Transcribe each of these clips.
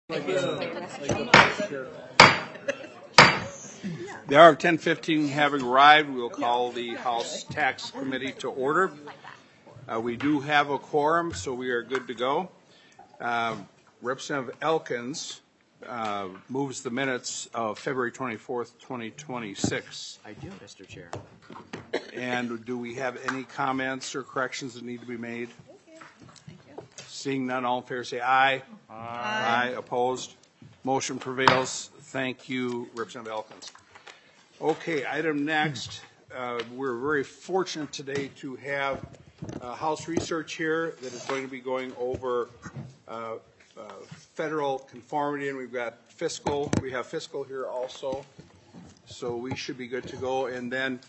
The hour of 10:15 having arrived, we'll call the House Tax Committee to order. We do have a quorum, so we are good to go. Representative Elkins moves the minutes of February 24th, 2026. I do, Mr. Chair. And do we have any comments or corrections that need to be made? Thank you. Seeing none, all in favor say aye. Aye. Aye. Opposed? Motion prevails. Thank you, Representative Elkins. Okay, item next. We're very fortunate today to have House Research here that is going to be going over federal conformity, and we've got fiscal. We have fiscal here also, so we should be good to go. And then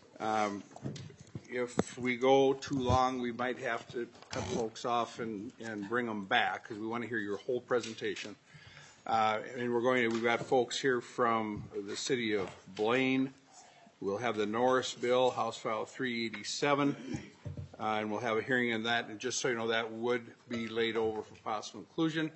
if we go too long, we might have to cut folks off and bring them back because we want to hear your whole presentation. And we've got folks here from the city of Blaine. We'll have the Norris bill, House File 387, and we'll have a hearing on that. And just so you know, that would be laid over for possible inclusion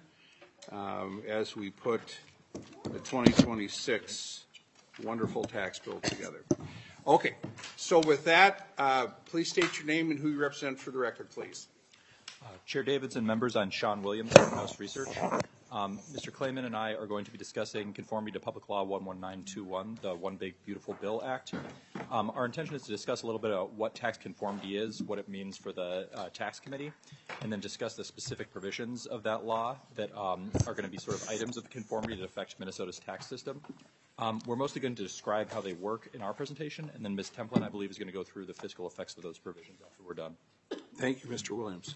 as we put the 2026 wonderful tax bill together. Okay, so with that, please state your name and who you represent for the record, please. Chair Davidson, members, I'm Sean Williams from House Research. Mr. Clayman and I are going to be discussing conformity to Public Law 11921, the One Big Beautiful Bill Act. Our intention is to discuss a little bit about what tax conformity is, what it means for the tax committee, and then discuss the specific provisions of that law that are going to be sort of items of conformity that affect Minnesota's tax system. We're mostly going to describe how they work in our presentation, and then Ms. Templin, I believe, is going to go through the fiscal effects of those provisions after we're done. Thank you, Mr. Williams.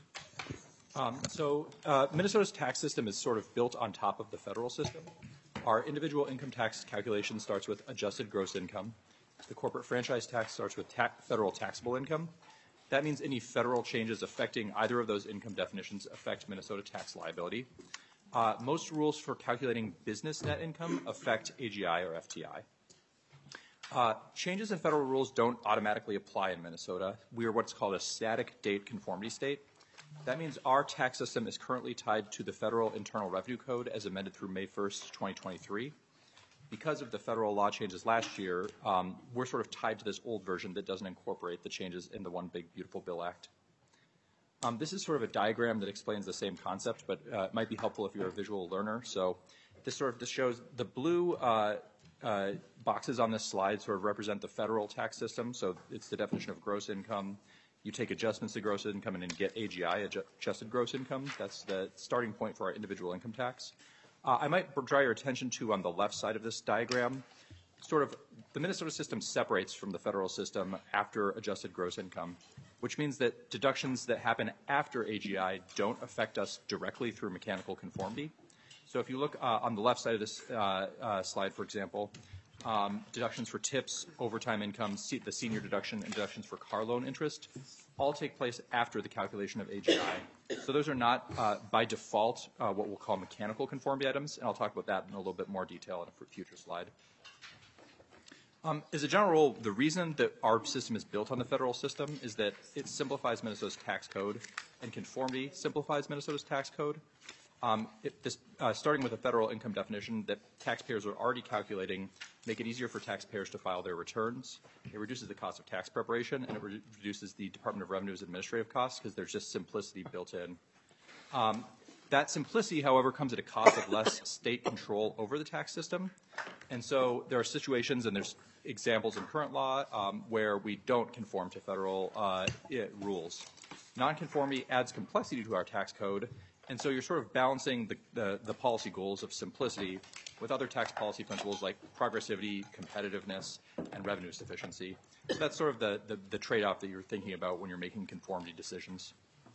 Minnesota's tax system is sort of built on top of the federal system. Our individual income tax calculation starts with adjusted gross income. The corporate franchise tax starts with federal taxable income. That means any federal changes affecting either of those income definitions affect Minnesota tax liability. Most rules for calculating business net income affect AGI or FTI. Changes in federal rules don't automatically apply in Minnesota. We are what's called a static date conformity state. That means our tax system is currently tied to the Federal Internal Revenue Code as amended through May 1st, 2023. Because of the federal law changes last year, we're sort of tied to this old version that doesn't incorporate the changes in the One Big Beautiful Bill Act. This is sort of a diagram that explains the same concept, but it might be helpful if you're a visual learner. So this shows the blue boxes on this slide sort of represent the federal tax system. So it's the definition of gross income. You take adjustments to gross income and then get AGI, adjusted gross income. That's the starting point for our individual income tax. I might draw your attention to, on the left side of this diagram, sort of the Minnesota system separates from the federal system after adjusted gross income, which means that deductions that happen after AGI don't affect us directly through mechanical conformity. So if you look on the left side of this slide, for example, deductions for tips, overtime income, the senior deduction, and deductions for car loan interest all take place after the calculation of AGI. So those are not, by default, what we'll call mechanical conformity items, and I'll talk about that in a little bit more detail in a future slide. As a general rule, the reason that our system is built on the federal system is that it simplifies Minnesota's tax code, and conformity simplifies Minnesota's tax code. Starting with a federal income definition that taxpayers are already calculating, make it easier for taxpayers to file their returns. It reduces the cost of tax preparation, and it reduces the Department of Revenue's administrative costs because there's just simplicity built in. That simplicity, however, comes at a cost of less state control over the tax system. And so there are situations, and there's examples in current law, where we don't conform to federal rules. Nonconformity adds complexity to our tax code, and so you're sort of balancing the policy goals of simplicity with other tax policy principles like progressivity, competitiveness, and revenue sufficiency. So that's sort of the trade-off that you're thinking about when you're making conformity decisions.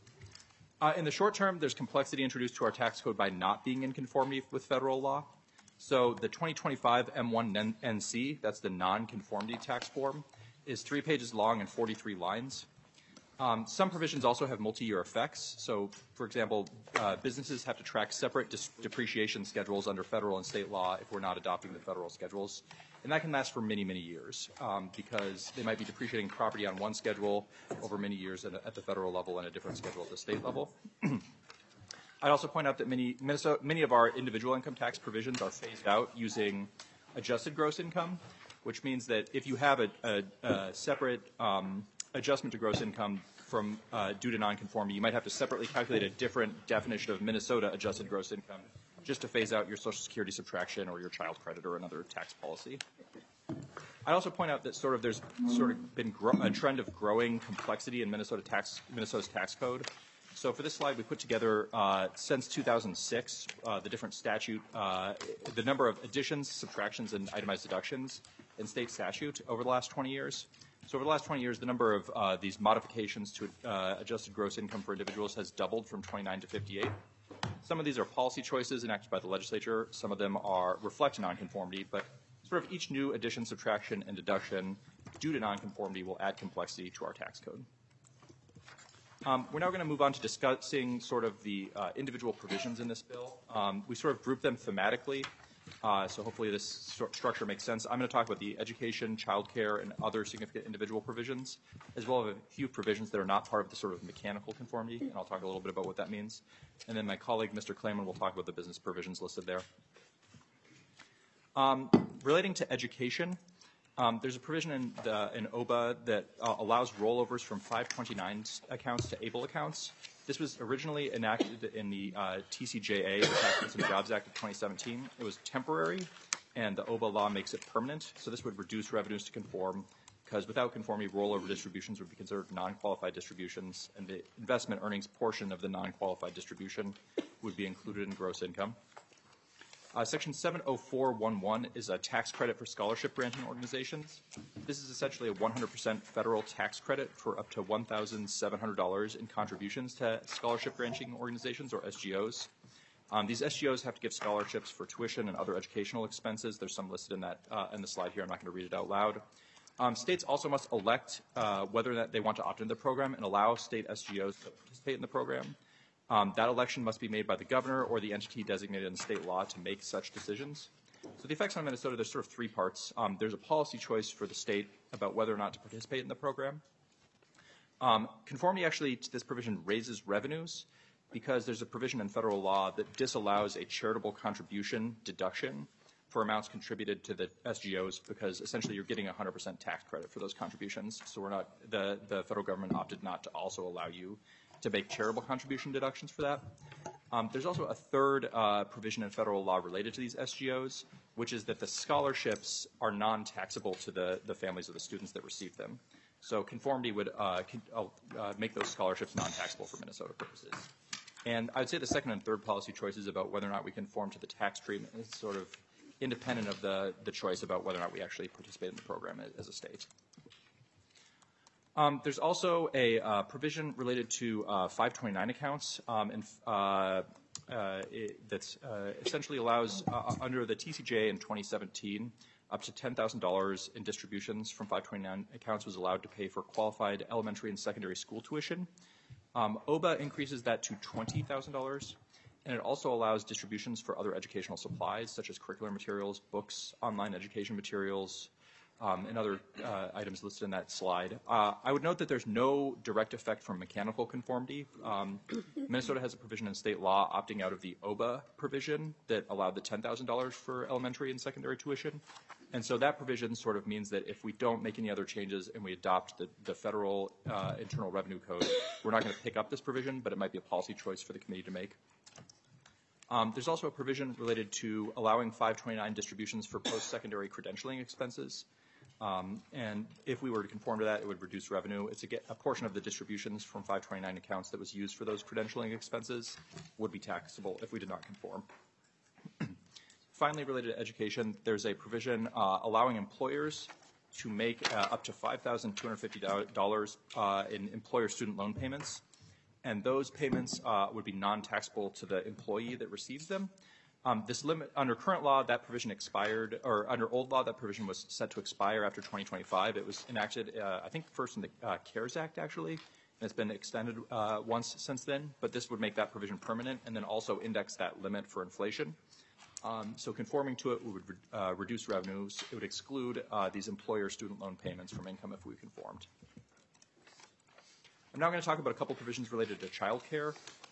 In the short term, there's complexity introduced to our tax code by not being in conformity with federal law. So the 2025 M1 NC, that's the non-conformity tax form, is 3 pages long and 43 lines. Some provisions also have multi-year effects. So, for example, businesses have to track separate depreciation schedules under federal and state law if we're not adopting the federal schedules. And that can last for many, many years because they might be depreciating property on one schedule over many years at the federal level and a different schedule at the state level. I'd also point out that many of our individual income tax provisions are phased out using adjusted gross income, which means that if you have a separate adjustment to gross income from due to nonconformity, you might have to separately calculate a different definition of Minnesota adjusted gross income just to phase out your Social Security subtraction or your child credit or another tax policy. I'd also point out that there's been a trend of growing complexity in Minnesota's tax code. So for this slide, we put together, since 2006, the different statute, the number of additions, subtractions, and itemized deductions in state statute over the last 20 years. So over the last 20 years, the number of these modifications to adjusted gross income for individuals has doubled from 29 to 58. Some of these are policy choices enacted by the legislature. Some of them reflect nonconformity, but sort of each new addition, subtraction, and deduction due to nonconformity will add complexity to our tax code. We're now going to move on to discussing sort of the individual provisions in this bill. We sort of group them thematically, so hopefully this structure makes sense. I'm going to talk about the education, childcare, and other significant individual provisions, as well as a few provisions that are not part of the sort of mechanical conformity, and I'll talk a little bit about what that means. And then my colleague, Mr. Klayman, will talk about the business provisions listed there. Relating to education, there's a provision in OBA that allows rollovers from 529 accounts to ABLE accounts. This was originally enacted in the TCJA, the Tax and Jobs Act of 2017. It was temporary, and the OBA law makes it permanent. So this would reduce revenues to conform, because without conformity, rollover distributions would be considered non-qualified distributions, and the investment earnings portion of the non-qualified distribution would be included in gross income. Section 70411 is a tax credit for scholarship granting organizations. This is essentially a 100% federal tax credit for up to $1,700 in contributions to scholarship granting organizations, or SGOs. These SGOs have to give scholarships for tuition and other educational expenses. There's some listed in that in the slide here. I'm not going to read it out loud. States also must elect whether or not they want to opt into the program and allow state SGOs to participate in the program. That election must be made by the governor or the entity designated in state law to make such decisions. So the effects on Minnesota, there's sort of three parts. There's a policy choice for the state about whether or not to participate in the program. Conformity actually to this provision raises revenues because there's a provision in federal law that disallows a charitable contribution deduction for amounts contributed to the SGOs, because essentially you're getting 100% tax credit for those contributions. So the federal government opted not to also allow you to make charitable contribution deductions for that. There's also a third provision in federal law related to these SGOs, which is that the scholarships are non-taxable to the families of the students that receive them. So conformity would make those scholarships non-taxable for Minnesota purposes. And I'd say the second and third policy choices about whether or not we conform to the tax treatment is sort of independent of the choice about whether or not we actually participate in the program as a state. There's also a provision related to 529 accounts that essentially allows, under the TCJA in 2017, up to $10,000 in distributions from 529 accounts was allowed to pay for qualified elementary and secondary school tuition. OBA increases that to $20,000, and it also allows distributions for other educational supplies, such as curricular materials, books, online education materials, and other items listed in that slide. I would note that there's no direct effect from mechanical conformity. Minnesota has a provision in state law opting out of the OBA provision that allowed the $10,000 for elementary and secondary tuition. And so that provision sort of means that if we don't make any other changes and we adopt the federal Internal Revenue Code, we're not going to pick up this provision, but it might be a policy choice for the committee to make. There's also a provision related to allowing 529 distributions for post-secondary credentialing expenses. And if we were to conform to that, it would reduce revenue. It's a portion of the distributions from 529 accounts that was used for those credentialing expenses would be taxable if we did not conform. Finally, related to education, there's a provision allowing employers to make up to $5,250 in employer student loan payments. And those payments would be non-taxable to the employee that receives them. This limit, under current law, that provision expired, or under old law, that provision was set to expire after 2025. It was enacted, I think, first in the CARES Act, actually, and it's been extended once since then. But this would make that provision permanent and then also index that limit for inflation. So conforming to it would reduce revenues. It would exclude these employer student loan payments from income if we conformed. I'm now going to talk about a couple provisions related to child care.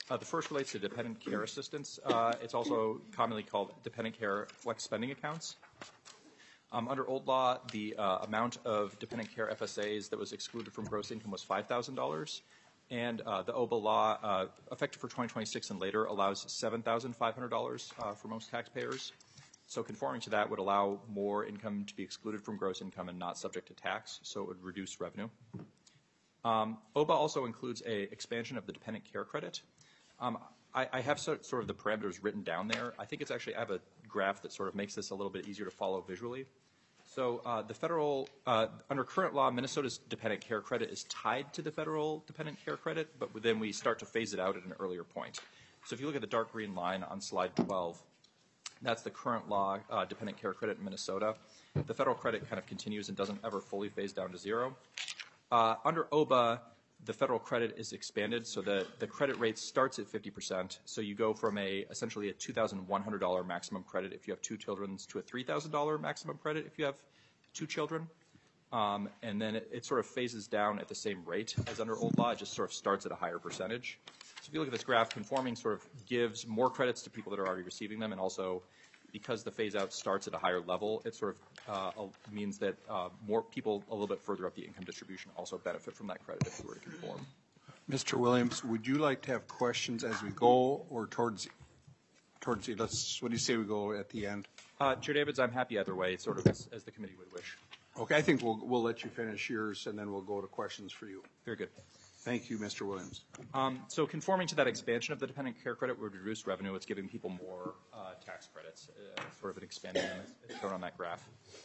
The first relates to dependent care assistance. It's also commonly called dependent care flex spending accounts. Under old law, the amount of dependent care FSAs that was excluded from gross income was $5,000. And the OBA law, effective for 2026 and later, allows $7,500 for most taxpayers. So conforming to that would allow more income to be excluded from gross income and not subject to tax, so it would reduce revenue. OBA also includes an expansion of the dependent care credit. I have sort of the parameters written down there. I think it's actually, I have a graph that sort of makes this a little bit easier to follow visually. So the federal, under current law, Minnesota's dependent care credit is tied to the federal dependent care credit, but then we start to phase it out at an earlier point. So if you look at the dark green line on slide 12, that's the current law dependent care credit in Minnesota. The federal credit kind of continues and doesn't ever fully phase down to zero. Under OBA, the federal credit is expanded, so the credit rate starts at 50%. So you go from essentially a $2,100 maximum credit if you have 2 children to a $3,000 maximum credit if you have 2 children. And then it sort of phases down at the same rate as under old law. It just sort of starts at a higher percentage. So if you look at this graph, conforming sort of gives more credits to people that are already receiving them, and also because the phase-out starts at a higher level, it sort of means that more people a little bit further up the income distribution also benefit from that credit if we were to conform. Mr. Williams, would you like to have questions as we go or towards what do you say we go at the end? Chair Davids, I'm happy either way, sort of as the committee would wish. Okay, I think we'll let you finish yours, and then we'll go to questions for you. Very good. Thank you, Mr. Williams. So conforming to that expansion of the dependent care credit would reduce revenue. It's giving people more tax credits, sort of an expanding it's shown on that graph.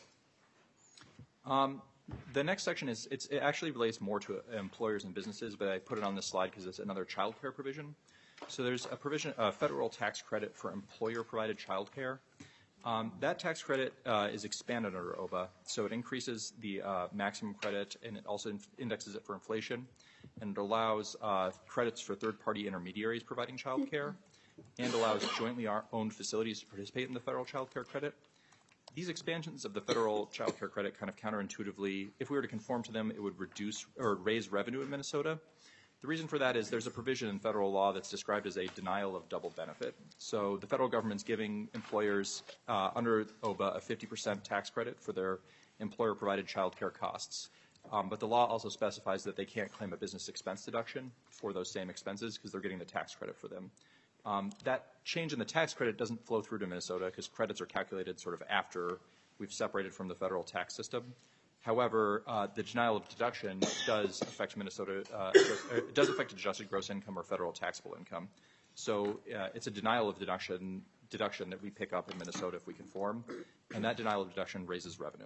The next section it actually relates more to employers and businesses, but I put it on this slide because it's another child care provision. So there's a provision, a federal tax credit for employer-provided child care. That tax credit is expanded under OBA, so it increases the maximum credit, and it also indexes it for inflation, and it allows credits for third-party intermediaries providing child care, and allows jointly owned facilities to participate in the federal child care credit. These expansions of the federal child care credit kind of counterintuitively, if we were to conform to them, it would reduce or raise revenue in Minnesota. The reason for that is there's a provision in federal law that's described as a denial of double benefit. So the federal government's giving employers under OBA a 50% tax credit for their employer-provided child care costs. But the law also specifies that they can't claim a business expense deduction for those same expenses because they're getting the tax credit for them. That change in the tax credit doesn't flow through to Minnesota because credits are calculated sort of after we've separated from the federal tax system. However, the denial of deduction does affect Minnesota. It does affect adjusted gross income or federal taxable income. So it's a denial of deduction that we pick up in Minnesota if we conform, and that denial of deduction raises revenue.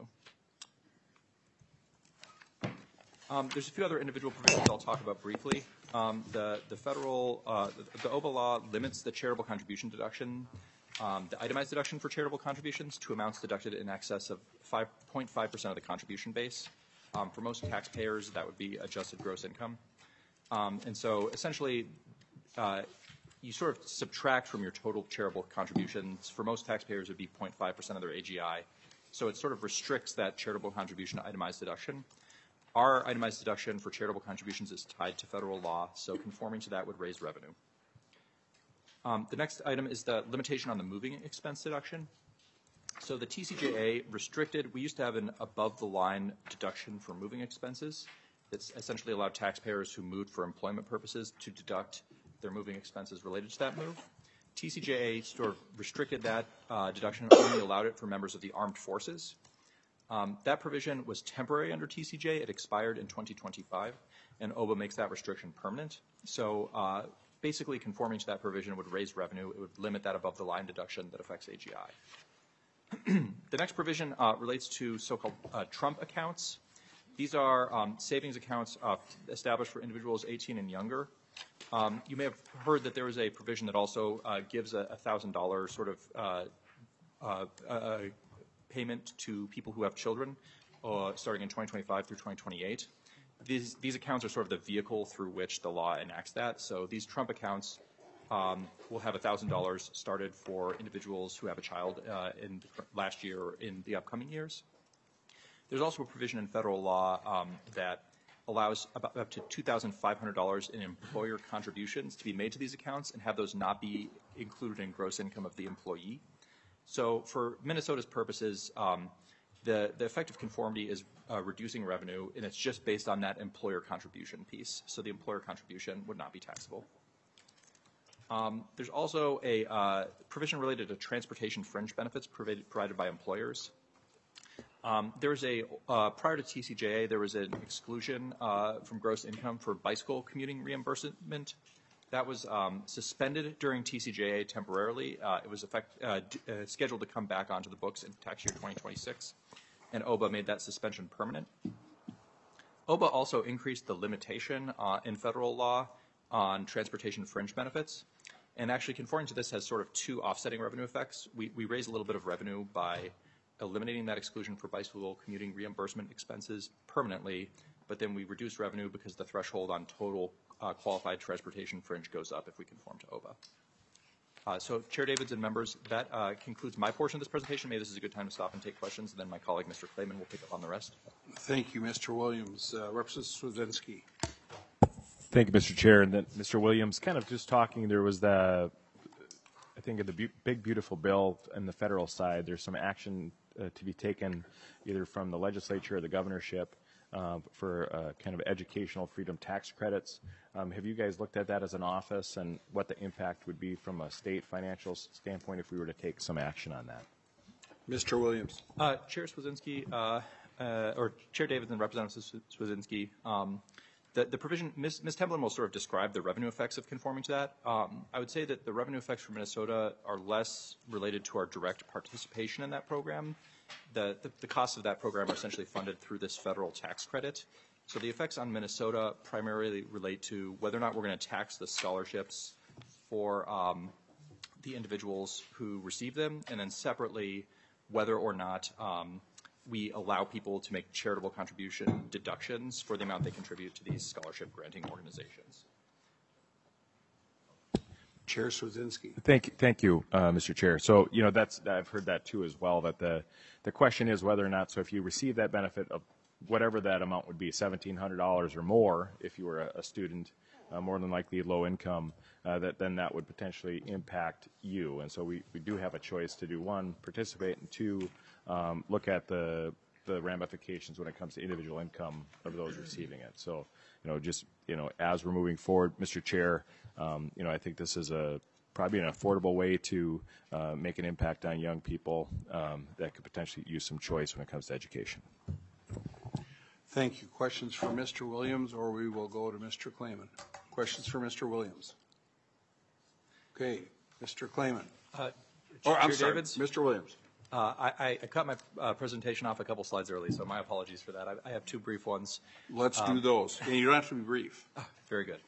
There's a few other individual provisions I'll talk about briefly. The OBA law limits the charitable contribution deduction, the itemized deduction for charitable contributions to amounts deducted in excess of 5.5% of the contribution base. For most taxpayers, that would be adjusted gross income. And so essentially, you sort of subtract from your total charitable contributions. For most taxpayers, it would be 0.5% of their AGI. So it sort of restricts that charitable contribution itemized deduction. Our itemized deduction for charitable contributions is tied to federal law, so conforming to that would raise revenue. The next item is the limitation on the moving expense deduction. So the TCJA restricted, we used to have an above-the-line deduction for moving expenses. It's essentially allowed taxpayers who moved for employment purposes to deduct their moving expenses related to that move. TCJA sort of restricted that deduction, only allowed it for members of the armed forces. That provision was temporary under TCJ. It expired in 2025, and OBA makes that restriction permanent. So basically conforming to that provision would raise revenue. It would limit that above-the-line deduction that affects AGI. The next provision relates to so-called Trump accounts. These are savings accounts established for individuals 18 and younger. You may have heard that there is a provision that also gives a $1,000 sort of payment to people who have children starting in 2025 through 2028. These accounts are sort of the vehicle through which the law enacts that. So these Trump accounts will have $1,000 started for individuals who have a child in last year or in the upcoming years. There's also a provision in federal law that allows up to $2,500 in employer contributions to be made to these accounts and have those not be included in gross income of the employee. So for Minnesota's purposes, the effect of conformity is reducing revenue, and it's just based on that employer contribution piece. So the employer contribution would not be taxable. There's also a provision related to transportation fringe benefits provided by employers. There was prior to TCJA, there was an exclusion from gross income for bicycle commuting reimbursement. That was suspended during TCJA temporarily. It was scheduled to come back onto the books in tax year 2026, and OBA made that suspension permanent. OBA also increased the limitation in federal law on transportation fringe benefits. And actually, conforming to this has sort of two offsetting revenue effects. We raise a little bit of revenue by eliminating that exclusion for bicycle commuting reimbursement expenses permanently, but then we reduce revenue because the threshold on total qualified transportation fringe goes up if we conform to OBA. So Chair Davids and members, that concludes my portion of this presentation. Maybe this is a good time to stop and take questions, and then my colleague, Mr. Clayman, will pick up on the rest. Thank you, Mr. Williams. Representative Swedzinski. Thank you, Mr. Chair. And then Mr. Williams, kind of just talking, there was I think in the big, beautiful bill on the federal side, there's some action to be taken either from the legislature or the governorship for kind of educational freedom tax credits. Have you guys looked at that as an office and what the impact would be from a state financial standpoint if we were to take some action on that? Mr. Williams. Chair Swedzinski, or Chair Davids and Representative Swedzinski, the provision, Ms. Templin will sort of describe the revenue effects of conforming to that. I would say that the revenue effects for Minnesota are less related to our direct participation in that program. The costs of that program are essentially funded through this federal tax credit. So the effects on Minnesota primarily relate to whether or not we're going to tax the scholarships for the individuals who receive them, and then separately whether or not we allow people to make charitable contribution deductions for the amount they contribute to these scholarship granting organizations. Chair Swedzinski. Thank you, Mr. Chair. So, you know, I've heard that too as well, that the question is whether or not, so if you receive that benefit of whatever that amount would be, $1,700 or more, if you were a student, more than likely low income, then that would potentially impact you. And so we do have a choice to do, one, participate, and two, look at the ramifications when it comes to individual income of those receiving it. So, you know, just, you know, as we're moving forward, Mr. Chair, you know, I think this is probably an affordable way to make an impact on young people that could potentially use some choice when it comes to education. Thank you. Questions for Mr. Williams, or we will go to Mr. Clayman. Questions for Mr. Williams? Okay, Mr. Clayman. I'm sorry, Davids? Mr. Williams. I cut my presentation off a couple slides early, so my apologies for that. I have two brief ones. Let's do those. And you don't have to be brief. Very good.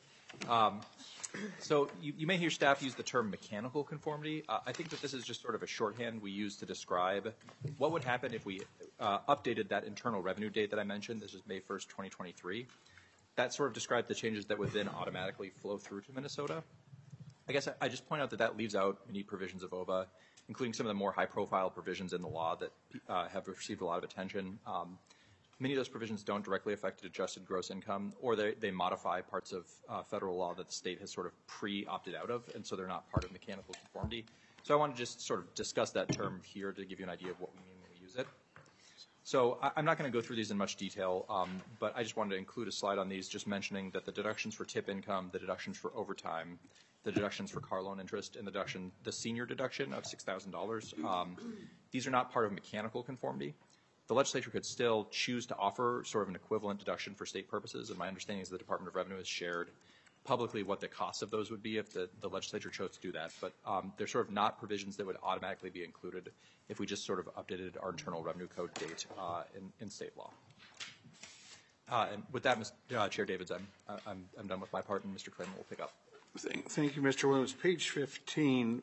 So you may hear staff use the term mechanical conformity. I think that this is just sort of a shorthand we use to describe what would happen if we updated that internal revenue date that I mentioned. This is May 1st, 2023. That sort of described the changes that would then automatically flow through to Minnesota. I guess I just point out that leaves out many provisions of OBA, including some of the more high-profile provisions in the law that have received a lot of attention. Many of those provisions don't directly affect adjusted gross income, or they modify parts of federal law that the state has sort of pre-opted out of, and so they're not part of mechanical conformity. So I want to just sort of discuss that term here to give you an idea of what we mean when we use it. So I'm not going to go through these in much detail, but I just wanted to include a slide on these just mentioning that the deductions for tip income, the deductions for overtime, the deductions for car loan interest, and the senior deduction of $6,000, these are not part of mechanical conformity. The legislature could still choose to offer sort of an equivalent deduction for state purposes, and my understanding is the Department of Revenue has shared publicly what the cost of those would be if the legislature chose to do that. But they're sort of not provisions that would automatically be included if we just sort of updated our Internal Revenue Code date in state law. And with that, Chair Davids, I'm done with my part, and Mr. Clayman will pick up. Thank you, Mr. Williams. Page 15,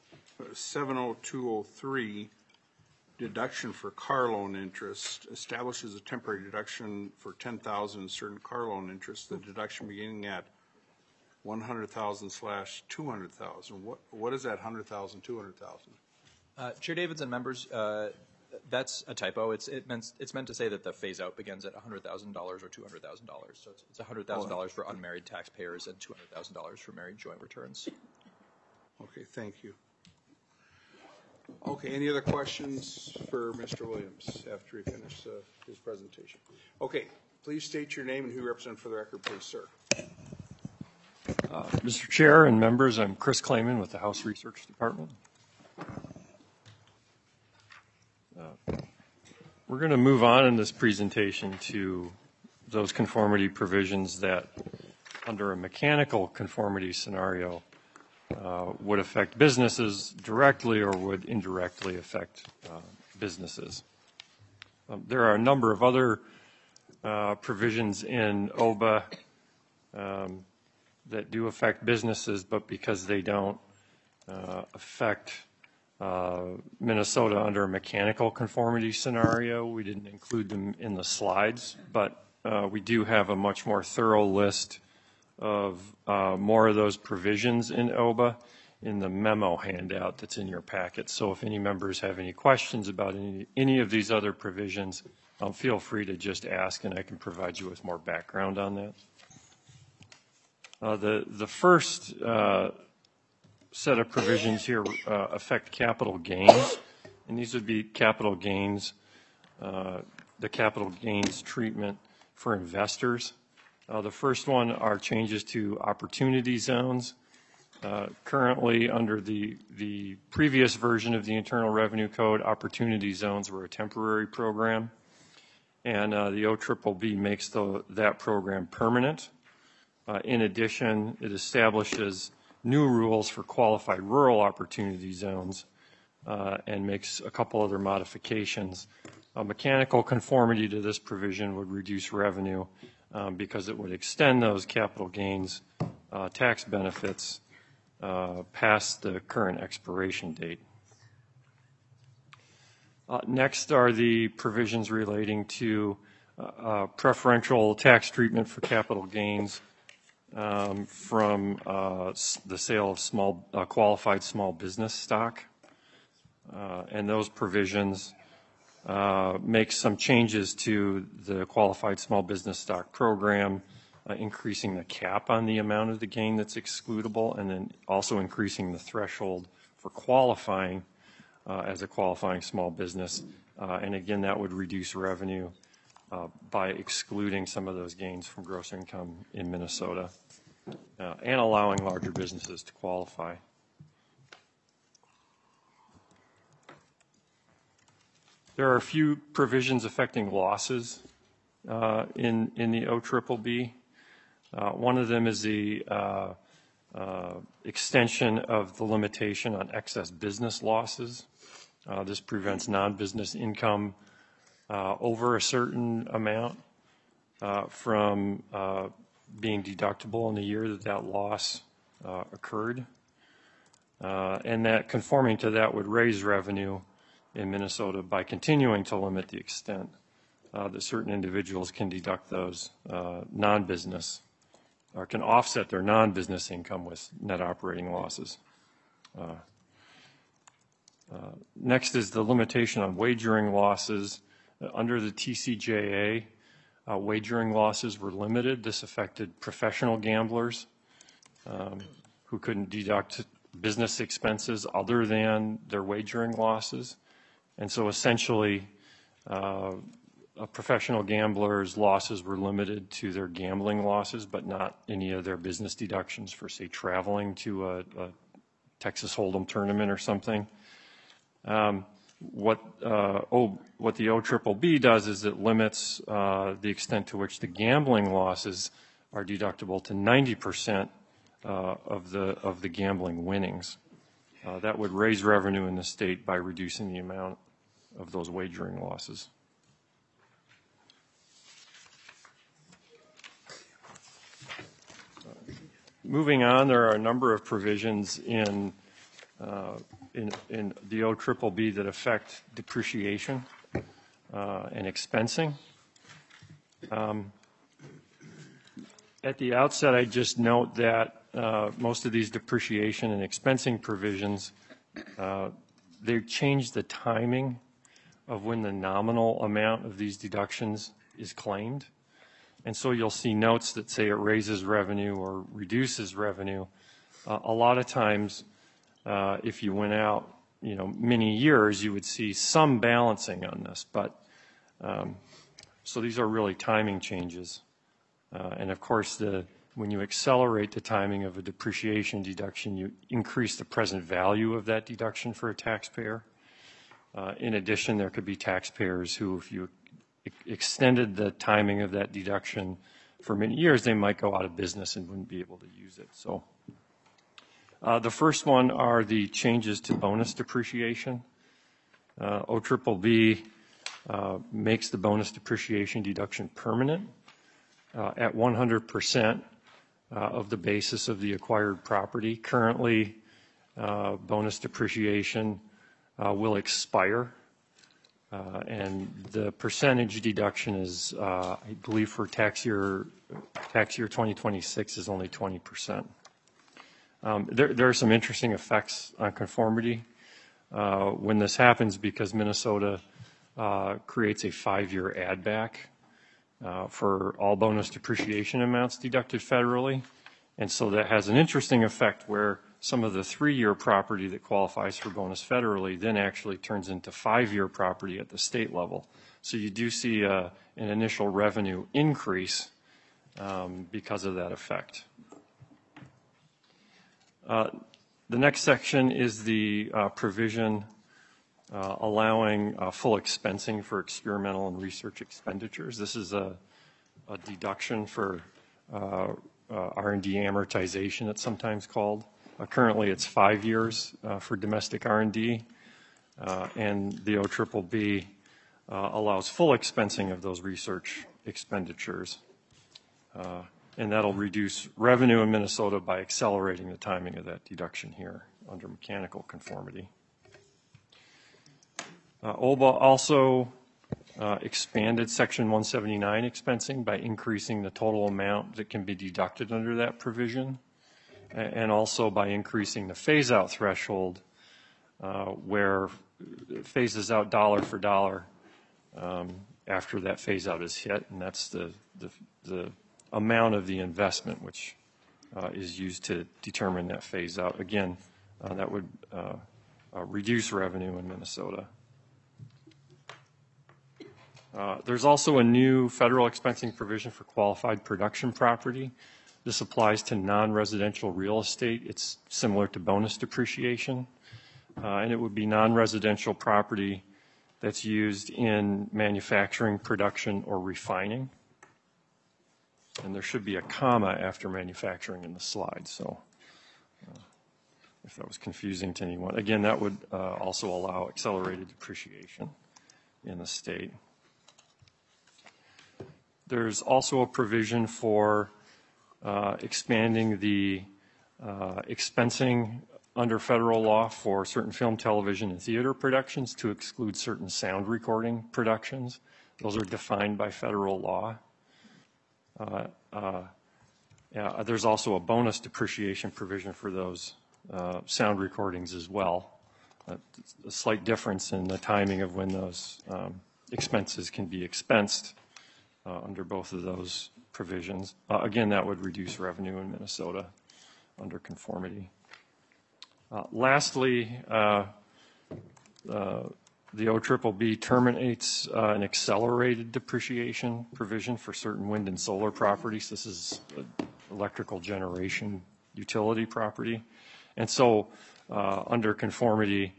70203, deduction for car loan interest establishes a temporary deduction for $10,000 in certain car loan interest. The deduction beginning at $100,000/$200,000. What is that $100,000, $200,000? Chair Davids and members, That's a typo. It's meant to say that the phase out begins at $100,000 or $200,000. So it's $100,000 for unmarried taxpayers and $200,000 for married joint returns. Okay, thank you. Okay, any other questions for Mr. Williams after he finishes his presentation? Okay, please state your name and who you represent for the record, please, sir. Mr. Chair and members, I'm Chris Clayman with the House Research Department. We're going to move on in this presentation to those conformity provisions that, under a mechanical conformity scenario, would affect businesses directly or would indirectly affect businesses. There are a number of other provisions in OBA that do affect businesses, but because they don't affect Minnesota under a mechanical conformity scenario, we didn't include them in the slides, but we do have a much more thorough list of more of those provisions in OBA in the memo handout that's in your packet. So if any members have any questions about any of these other provisions, feel free to just ask and I can provide you with more background on that. The first set of provisions here affect capital gains, and these would be capital gains, the capital gains treatment for investors. The first one are changes to opportunity zones. Currently, under the previous version of the Internal Revenue Code, opportunity zones were a temporary program, and the OBBB makes that program permanent. In addition, it establishes new rules for qualified rural opportunity zones and makes a couple other modifications. Mechanical conformity to this provision would reduce revenue because it would extend those capital gains tax benefits past the current expiration date. Next are the provisions relating to preferential tax treatment for capital gains from the sale of qualified small business stock. And those provisions make some changes to the qualified small business stock program, increasing the cap on the amount of the gain that's excludable, and then also increasing the threshold for qualifying as a qualifying small business. And again, that would reduce revenue by excluding some of those gains from gross income in Minnesota and allowing larger businesses to qualify. There are a few provisions affecting losses in the OBBB. One of them is the extension of the limitation on excess business losses. This prevents non-business income over a certain amount from being deductible in the year that loss occurred. And that conforming to that would raise revenue in Minnesota by continuing to limit the extent that certain individuals can deduct those non-business or can offset their non-business income with net operating losses. Next is the limitation on wagering losses. Under the TCJA, wagering losses were limited. This affected professional gamblers who couldn't deduct business expenses other than their wagering losses. And so essentially, professional gamblers' losses were limited to their gambling losses, but not any of their business deductions for, say, traveling to a Texas Hold'em tournament or something. What the OBBB does is it limits the extent to which the gambling losses are deductible to 90% of the gambling winnings. That would raise revenue in the state by reducing the amount of those wagering losses. Moving on, there are a number of provisions in the OBBB that affect depreciation and expensing. At the outset, I just note that most of these depreciation and expensing provisions, they change the timing of when the nominal amount of these deductions is claimed. And so you'll see notes that say it raises revenue or reduces revenue. A lot of times, if you went out, many years, you would see some balancing on this. But so these are really timing changes. And of course, when you accelerate the timing of a depreciation deduction, you increase the present value of that deduction for a taxpayer. In addition, there could be taxpayers who, if you extended the timing of that deduction for many years, they might go out of business and wouldn't be able to use it. So the first one are the changes to bonus depreciation. OBBB makes the bonus depreciation deduction permanent at 100% of the basis of the acquired property. Currently, bonus depreciation will expire, and the percentage deduction is, I believe, for tax year 2026 is only 20%. There are some interesting effects on conformity when this happens, because Minnesota creates a 5-year add back for all bonus depreciation amounts deducted federally. And so that has an interesting effect where some of the 3-year property that qualifies for bonus federally then actually turns into 5-year property at the state level. So you do see an initial revenue increase because of that effect. The next section is the provision allowing full expensing for experimental and research expenditures. This is a deduction for R&D amortization, it's sometimes called. Currently, it's 5 years for domestic R&D, and the OBBB allows full expensing of those research expenditures. And that'll reduce revenue in Minnesota by accelerating the timing of that deduction here under mechanical conformity. OBBA also expanded Section 179 expensing by increasing the total amount that can be deducted under that provision, and also by increasing the phase-out threshold where it phases out dollar for dollar after that phase-out is hit, and that's the amount of the investment which is used to determine that phase-out. Again, that would reduce revenue in Minnesota. There's also a new federal expensing provision for qualified production property. This applies to non-residential real estate. It's similar to bonus depreciation, and it would be non-residential property that's used in manufacturing, production, or refining. And there should be a comma after manufacturing in the slide, so if that was confusing to anyone. Again, that would also allow accelerated depreciation in the state. There's also a provision for expanding the expensing under federal law for certain film, television, and theater productions to exclude certain sound recording productions. Those are defined by federal law. There's also a bonus depreciation provision for those sound recordings as well. A slight difference in the timing of when those expenses can be expensed under both of those provisions. Again, that would reduce revenue in Minnesota under conformity. Lastly, the OBBB terminates an accelerated depreciation provision for certain wind and solar properties. This is electrical generation utility property. And so under conformity,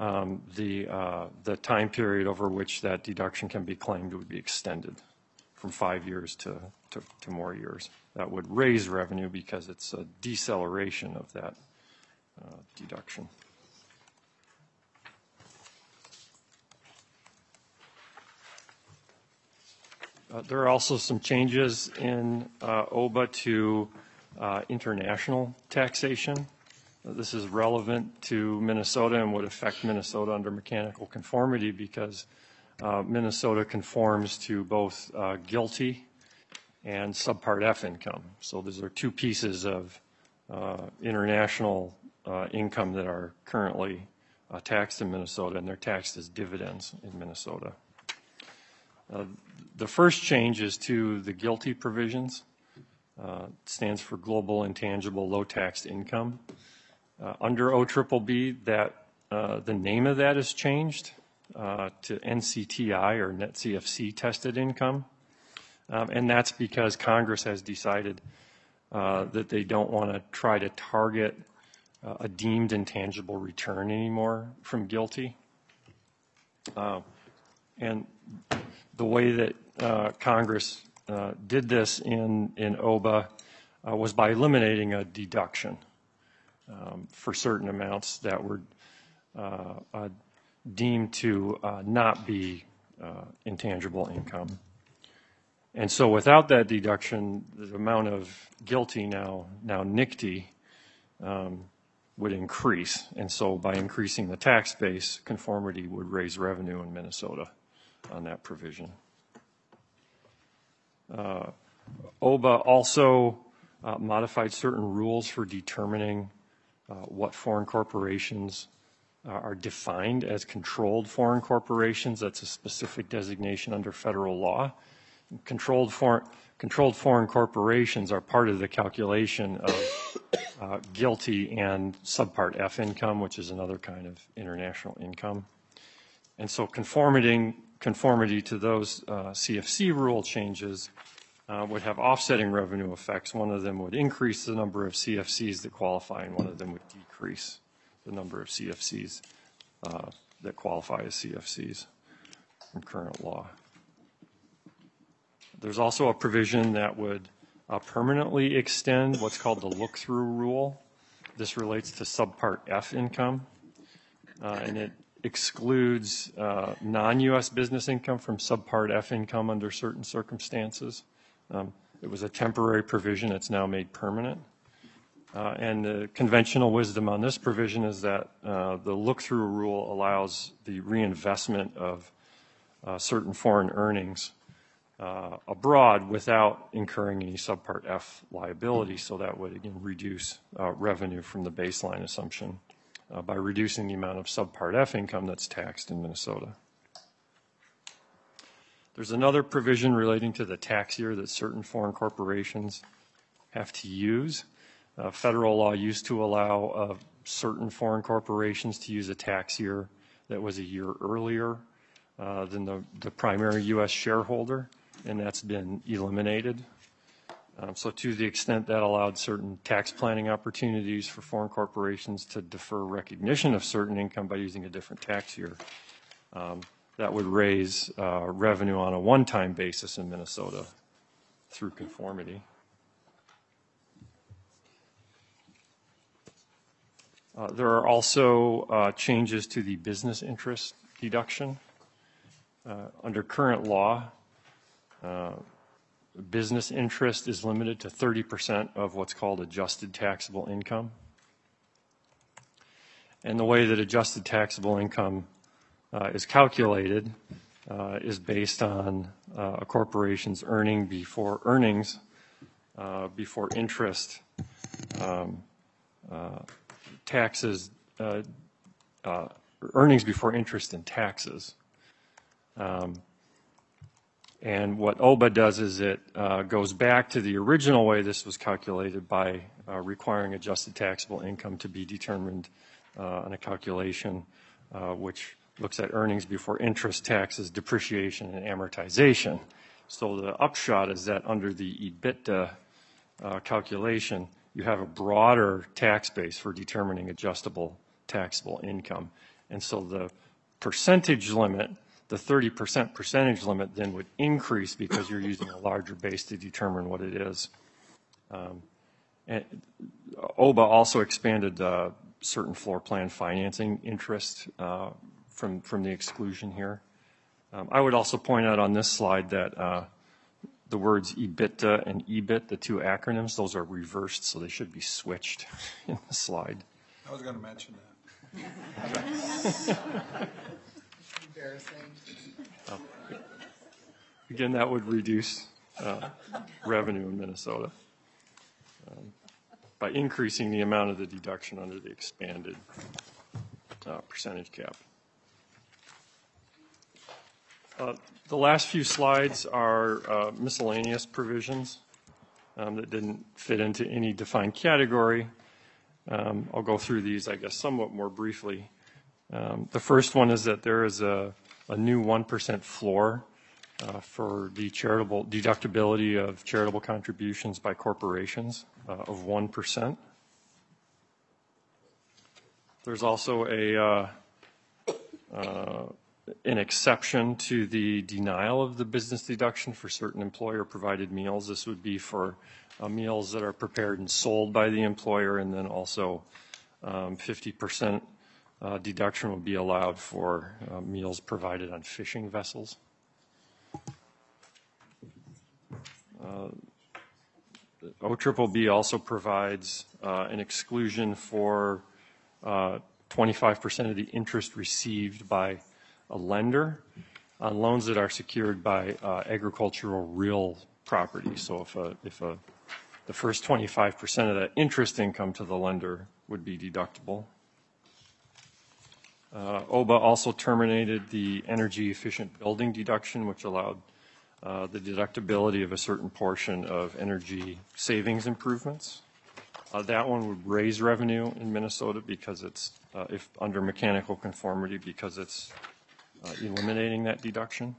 the time period over which that deduction can be claimed would be extended from 5 years to more years. That would raise revenue because it's a deceleration of that deduction. There are also some changes in OBBA to international taxation. This is relevant to Minnesota and would affect Minnesota under mechanical conformity because Minnesota conforms to both GILTI and Subpart F income. So those are two pieces of international income that are currently taxed in Minnesota, and they're taxed as dividends in Minnesota. The first change is to the GILTI provisions. It stands for Global Intangible Low Taxed Income. Under OBBB, the name of that is changed to NCTI, or Net CFC Tested Income. And that's because Congress has decided that they don't want to try to target a deemed intangible return anymore from GILTI. And the way that Congress did this in OBBA was by eliminating a deduction for certain amounts that were deemed to not be intangible income. And so without that deduction, the amount of GILTI, now NICTI, would increase. And so by increasing the tax base, conformity would raise revenue in Minnesota on that provision. OBBA also modified certain rules for determining what foreign corporations are defined as controlled foreign corporations. That's a specific designation under federal law. Controlled foreign corporations are part of the calculation of GILTI and Subpart F income, which is another kind of international income. And so conformity to those CFC rule changes would have offsetting revenue effects. One of them would increase the number of CFCs that qualify, and one of them would decrease the number of CFCs that qualify as CFCs in current law. There's also a provision that would permanently extend what's called the look-through rule. This relates to Subpart F income, and it excludes non-U.S. business income from Subpart F income under certain circumstances. It was a temporary provision. It's now made permanent. And the conventional wisdom on this provision is that the look-through rule allows the reinvestment of certain foreign earnings abroad without incurring any Subpart F liability. So that would, again, reduce revenue from the baseline assumption by reducing the amount of Subpart F income that's taxed in Minnesota. There's another provision relating to the tax year that certain foreign corporations have to use. Federal law used to allow certain foreign corporations to use a tax year that was a year earlier than the primary U.S. shareholder, and that's been eliminated. So to the extent that allowed certain tax planning opportunities for foreign corporations to defer recognition of certain income by using a different tax year, that would raise revenue on a one-time basis in Minnesota through conformity. There are also changes to the business interest deduction. Under current law, business interest is limited to 30% of what's called adjusted taxable income. And the way that adjusted taxable income is calculated is based on a corporation's earnings before interest, taxes, earnings before interest and taxes. And what OBBA does is it goes back to the original way this was calculated by requiring adjusted taxable income to be determined on a calculation which looks at earnings before interest, taxes, depreciation, and amortization. So the upshot is that under the EBITDA calculation, you have a broader tax base for determining adjustable taxable income. And so the percentage limit, the 30% percentage limit, then would increase because you're using a larger base to determine what it is. And OBBA also expanded certain floor plan financing interest from the exclusion here. I would also point out on this slide that the words EBITDA and EBIT, the two acronyms, those are reversed, so they should be switched in the slide. I was going to mention that. Embarrassing. Again, that would reduce revenue in Minnesota by increasing the amount of the deduction under the expanded percentage cap. The last few slides are miscellaneous provisions that didn't fit into any defined category. I'll go through these, I guess, somewhat more briefly. The first one is that there is a new 1% floor for the charitable deductibility of charitable contributions by corporations of 1%. There's also an exception to the denial of the business deduction for certain employer-provided meals. This would be for meals that are prepared and sold by the employer, and then also 50% deduction will be allowed for meals provided on fishing vessels. OBBB also provides an exclusion for 25% of the interest received by a lender on loans that are secured by agricultural real property. So if the first 25% of that interest income to the lender would be deductible. OBBA also terminated the energy efficient building deduction, which allowed the deductibility of a certain portion of energy savings improvements. That one would raise revenue in Minnesota because it's, if under mechanical conformity, because it's eliminating that deduction.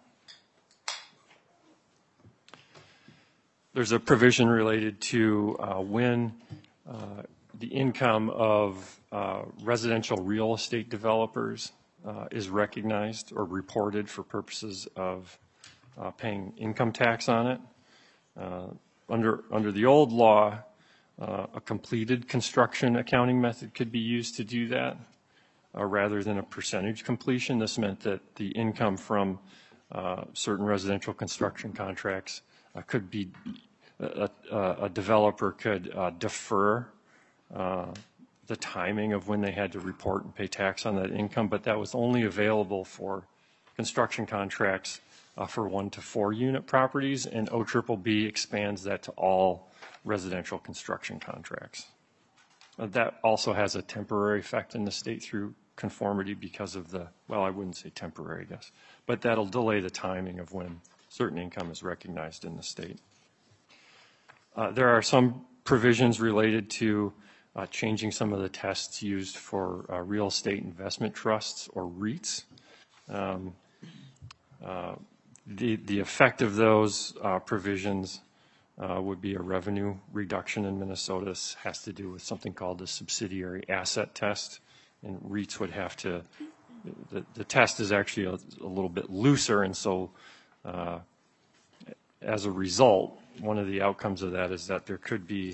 There's a provision related to when the income of residential real estate developers is recognized or reported for purposes of paying income tax on it. Under the old law, a completed construction accounting method could be used to do that rather than a percentage completion. This meant that the income from certain residential construction contracts could be, a developer could defer the timing of when they had to report and pay tax on that income, but that was only available for construction contracts for 1 to 4 unit properties, and OBBB expands that to all residential construction contracts. That also has a temporary effect in the state through conformity because of the, well, I wouldn't say temporary, I guess, but that'll delay the timing of when certain income is recognized in the state. There are some provisions related to changing some of the tests used for real estate investment trusts or REITs. The effect of those provisions would be a revenue reduction in Minnesota. This has to do with something called the subsidiary asset test, and REITs would have to, the test is actually a little bit looser, and so as a result, one of the outcomes of that is that there could be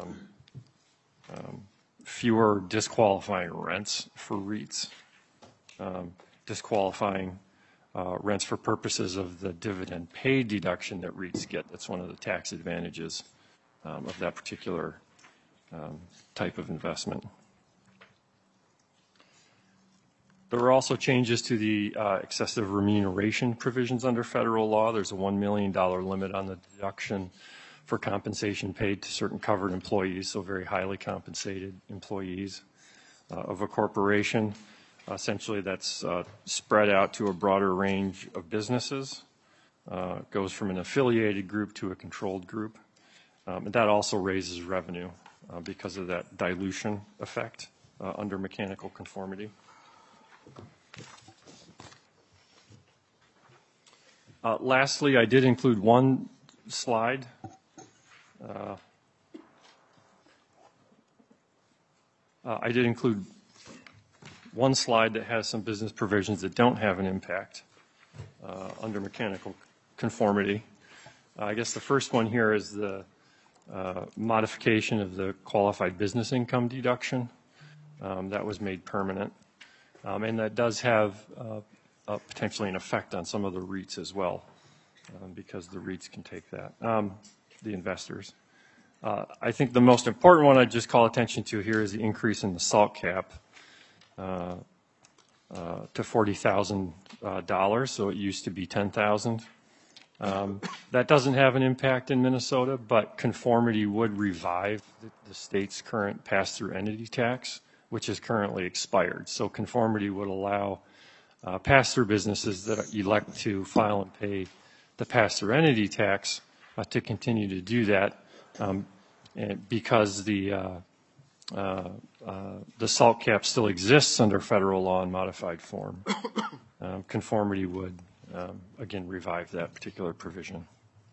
fewer disqualifying rents for REITs, disqualifying rents for purposes of the dividend pay deduction that REITs get. That's one of the tax advantages of that particular type of investment. There were also changes to the excessive remuneration provisions under federal law. There's a $1 million limit on the deduction for compensation paid to certain covered employees, so very highly compensated employees of a corporation. Essentially, that's spread out to a broader range of businesses. It goes from an affiliated group to a controlled group. And that also raises revenue because of that dilution effect under mechanical conformity. Lastly, I did include one slide. I did include one slide that has some business provisions that don't have an impact under mechanical conformity. I guess the first one here is the modification of the qualified business income deduction. That was made permanent. And that does have potentially an effect on some of the REITs as well, because the REITs can take that, the investors. I think the most important one I'd just call attention to here is the increase in the SALT cap to $40,000. So it used to be $10,000. That doesn't have an impact in Minnesota, but conformity would revive the state's current pass-through entity tax which is currently expired. So conformity would allow pass-through businesses that elect to file and pay the pass-through entity tax to continue to do that, and because the SALT cap still exists under federal law in modified form. Conformity would, again, revive that particular provision.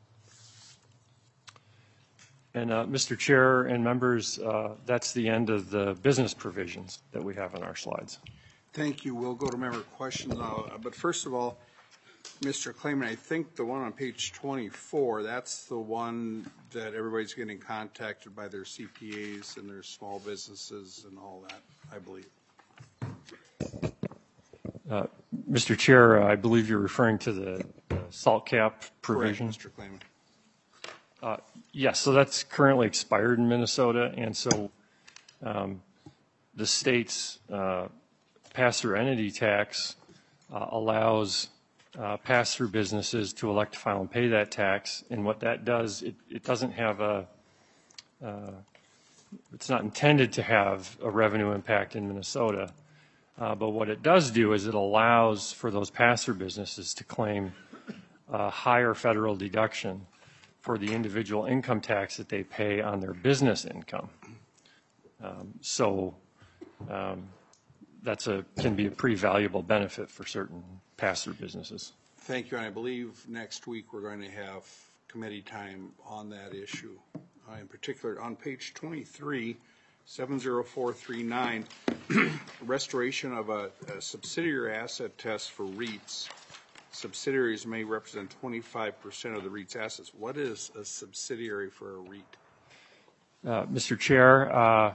And Mr. Chair and members, that's the end of the business provisions that we have on our slides. Thank you. We'll go to member questions now. But first of all, Mr. Clayman, I think the one on page 24, that's the one that everybody's getting contacted by their CPAs and their small businesses and all that, I believe. Mr. Chair, I believe you're referring to the SALT cap provision. Correct, Mr. Clayman. Yes, so that's currently expired in Minnesota, and so the state's pass-through entity tax allows pass-through businesses to elect to file and pay that tax, and what that does, it doesn't have it's not intended to have a revenue impact in Minnesota, but what it does do is it allows for those pass-through businesses to claim a higher federal deduction for the individual income tax that they pay on their business income. That's can be a pretty valuable benefit for certain pass-through businesses. Thank you, and I believe next week we're going to have committee time on that issue. In particular, on page 23, 70439, restoration of a subsidiary asset test for REITs. Subsidiaries may represent 25% of the REIT's assets. What is a subsidiary for a REIT? Mr. Chair, a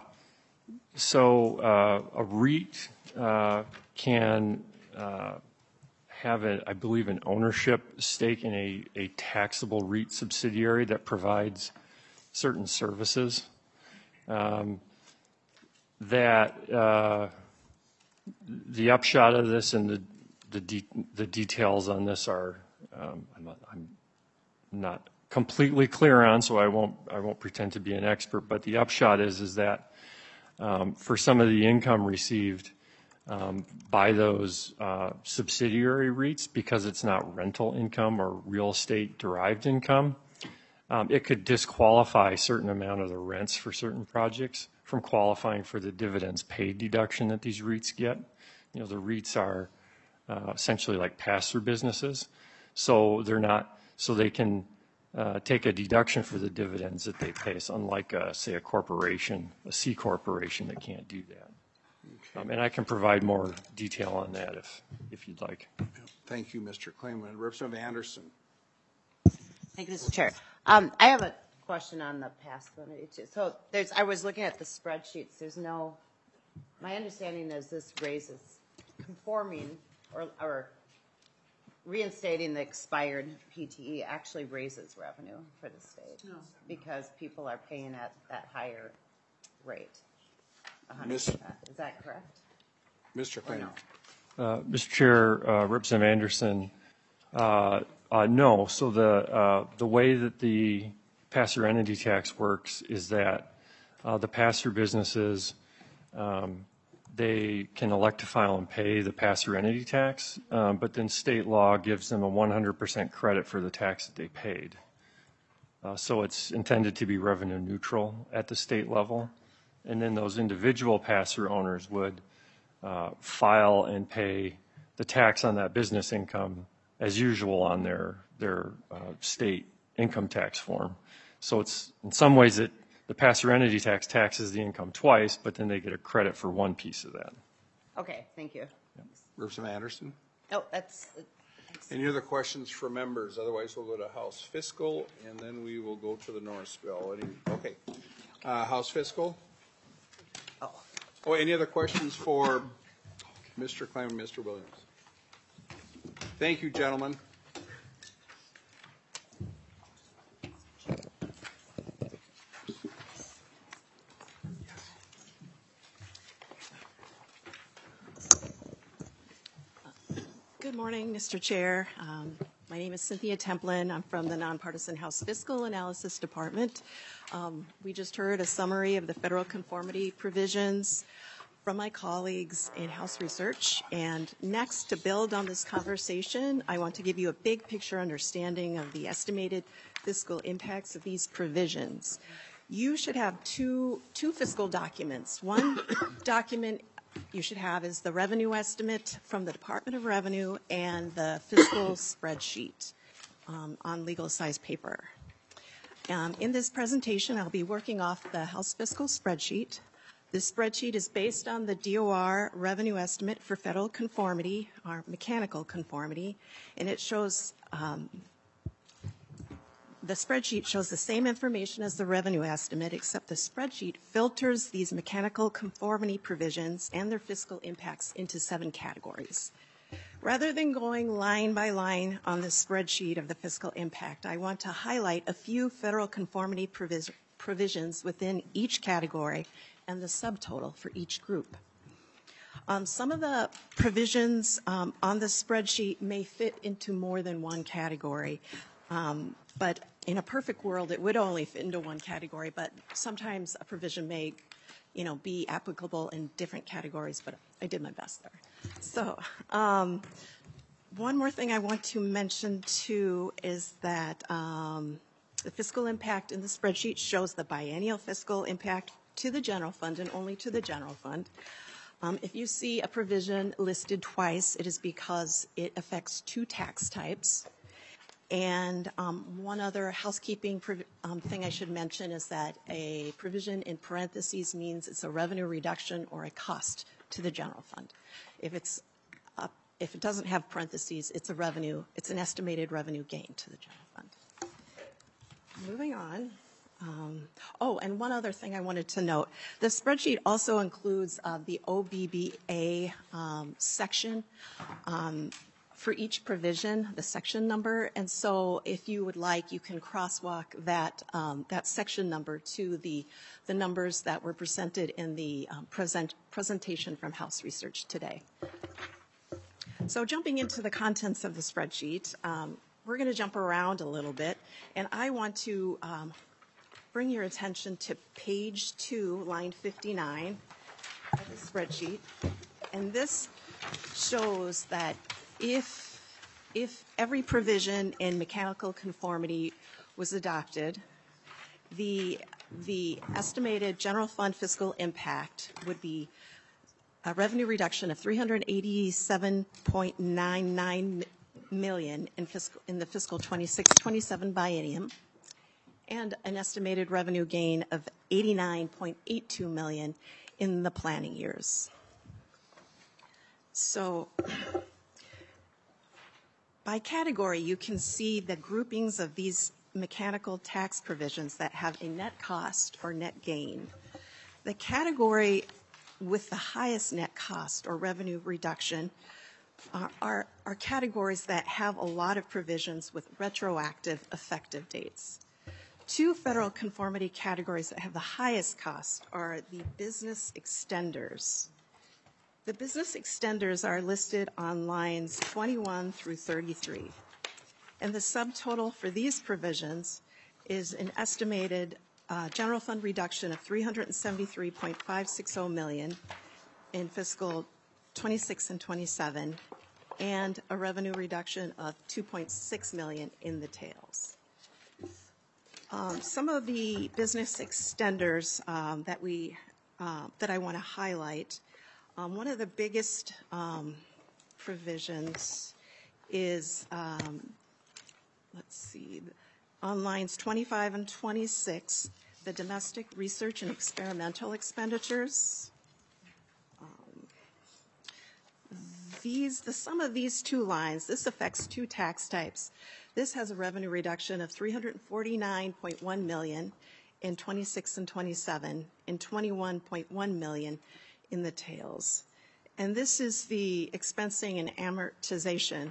REIT can have, I believe, an ownership stake in a taxable REIT subsidiary that provides certain services. The upshot of this and the details on this are I'm not completely clear on, so I won't pretend to be an expert. But the upshot is that for some of the income received by those subsidiary REITs, because it's not rental income or real estate derived income, it could disqualify a certain amount of the rents for certain projects from qualifying for the dividends paid deduction that these REITs get. You know, the REITs are essentially like pass-through businesses, so they can take a deduction for the dividends that they pay. It's unlike, say, a corporation, a C corporation that can't do that. Okay. And I can provide more detail on that if you'd like. Thank you, Mr. Clayman. Representative Anderson. Thank you, Mr. Chair. I have a question on the pass-through. So I was looking at the spreadsheets. My understanding is this raises conforming or reinstating the expired PTE actually raises revenue for the state. No. Because people are paying at that higher rate. 100%. Is that correct? Mr. Clayman. No? Mr. Chair, Representative Anderson, no. So the way that the pass-through entity tax works is that the pass-through businesses, they can elect to file and pay the pass-through entity tax, but then state law gives them a 100% credit for the tax that they paid. So it's intended to be revenue neutral at the state level. And then those individual pass-through owners would file and pay the tax on that business income as usual on their state income tax form. So it's in some ways the pass-through entity tax taxes the income twice, but then they get a credit for one piece of that. Okay, thank you. Yeah. Representative Anderson. Oh, that's. Any other questions for members? Otherwise, we'll go to House Fiscal, and then we will go to the Norris bill. Okay. House Fiscal. Oh, any other questions for Mr. Clayman and Mr. Williams? Thank you, gentlemen. Good morning, Mr. Chair. My name is Cynthia Templin. I'm from the Nonpartisan House Fiscal Analysis Department. We just heard a summary of the federal conformity provisions from my colleagues in House Research. And next, to build on this conversation, I want to give you a big picture understanding of the estimated fiscal impacts of these provisions. You should have two fiscal documents. One document you should have is the revenue estimate from the Department of Revenue and the fiscal spreadsheet on legal size paper. In this presentation, I'll be working off the House fiscal spreadsheet. This spreadsheet is based on the DOR revenue estimate for federal conformity, or mechanical conformity, and it shows the spreadsheet shows the same information as the revenue estimate, except the spreadsheet filters these mechanical conformity provisions and their fiscal impacts into 7 categories. Rather than going line by line on the spreadsheet of the fiscal impact, I want to highlight a few federal conformity provisions within each category and the subtotal for each group. Some of the provisions on the spreadsheet may fit into more than one category, but in a perfect world, it would only fit into one category, but sometimes a provision may, be applicable in different categories, but I did my best there. So one more thing I want to mention, too, is that the fiscal impact in the spreadsheet shows the biennial fiscal impact to the general fund and only to the general fund. If you see a provision listed twice, it is because it affects 2 tax types. And one other housekeeping thing I should mention is that a provision in parentheses means it's a revenue reduction or a cost to the general fund. If it doesn't have parentheses, it's an estimated revenue gain to the general fund. Moving on. And one other thing I wanted to note. The spreadsheet also includes the OBBA section for each provision, the section number. And so if you would like, you can crosswalk that section number to the numbers that were presented in the presentation from House Research today. So jumping into the contents of the spreadsheet, we're going to jump around a little bit. And I want to bring your attention to page 2, line 59 of the spreadsheet. And this shows that if every provision in mechanical conformity was adopted, the estimated general fund fiscal impact would be a revenue reduction of $387.99 million in the fiscal 26-27 biennium, and an estimated revenue gain of $89.82 million in the planning years. So by category, you can see the groupings of these mechanical tax provisions that have a net cost or net gain. The category with the highest net cost or revenue reduction are categories that have a lot of provisions with retroactive effective dates. 2 federal conformity categories that have the highest cost are the business extenders. The business extenders are listed on lines 21 through 33. And the subtotal for these provisions is an estimated general fund reduction of $373.560 million in fiscal 26 and 27, and a revenue reduction of $2.6 million in the tails. Some of the business extenders that I want to highlight. One of the biggest provisions is, let's see, on lines 25 and 26, the domestic research and experimental expenditures. The sum of these 2 lines, this affects 2 tax types. This has a revenue reduction of $349.1 million in 26 and 27, and $21.1 million in the tails. And this is the expensing and amortization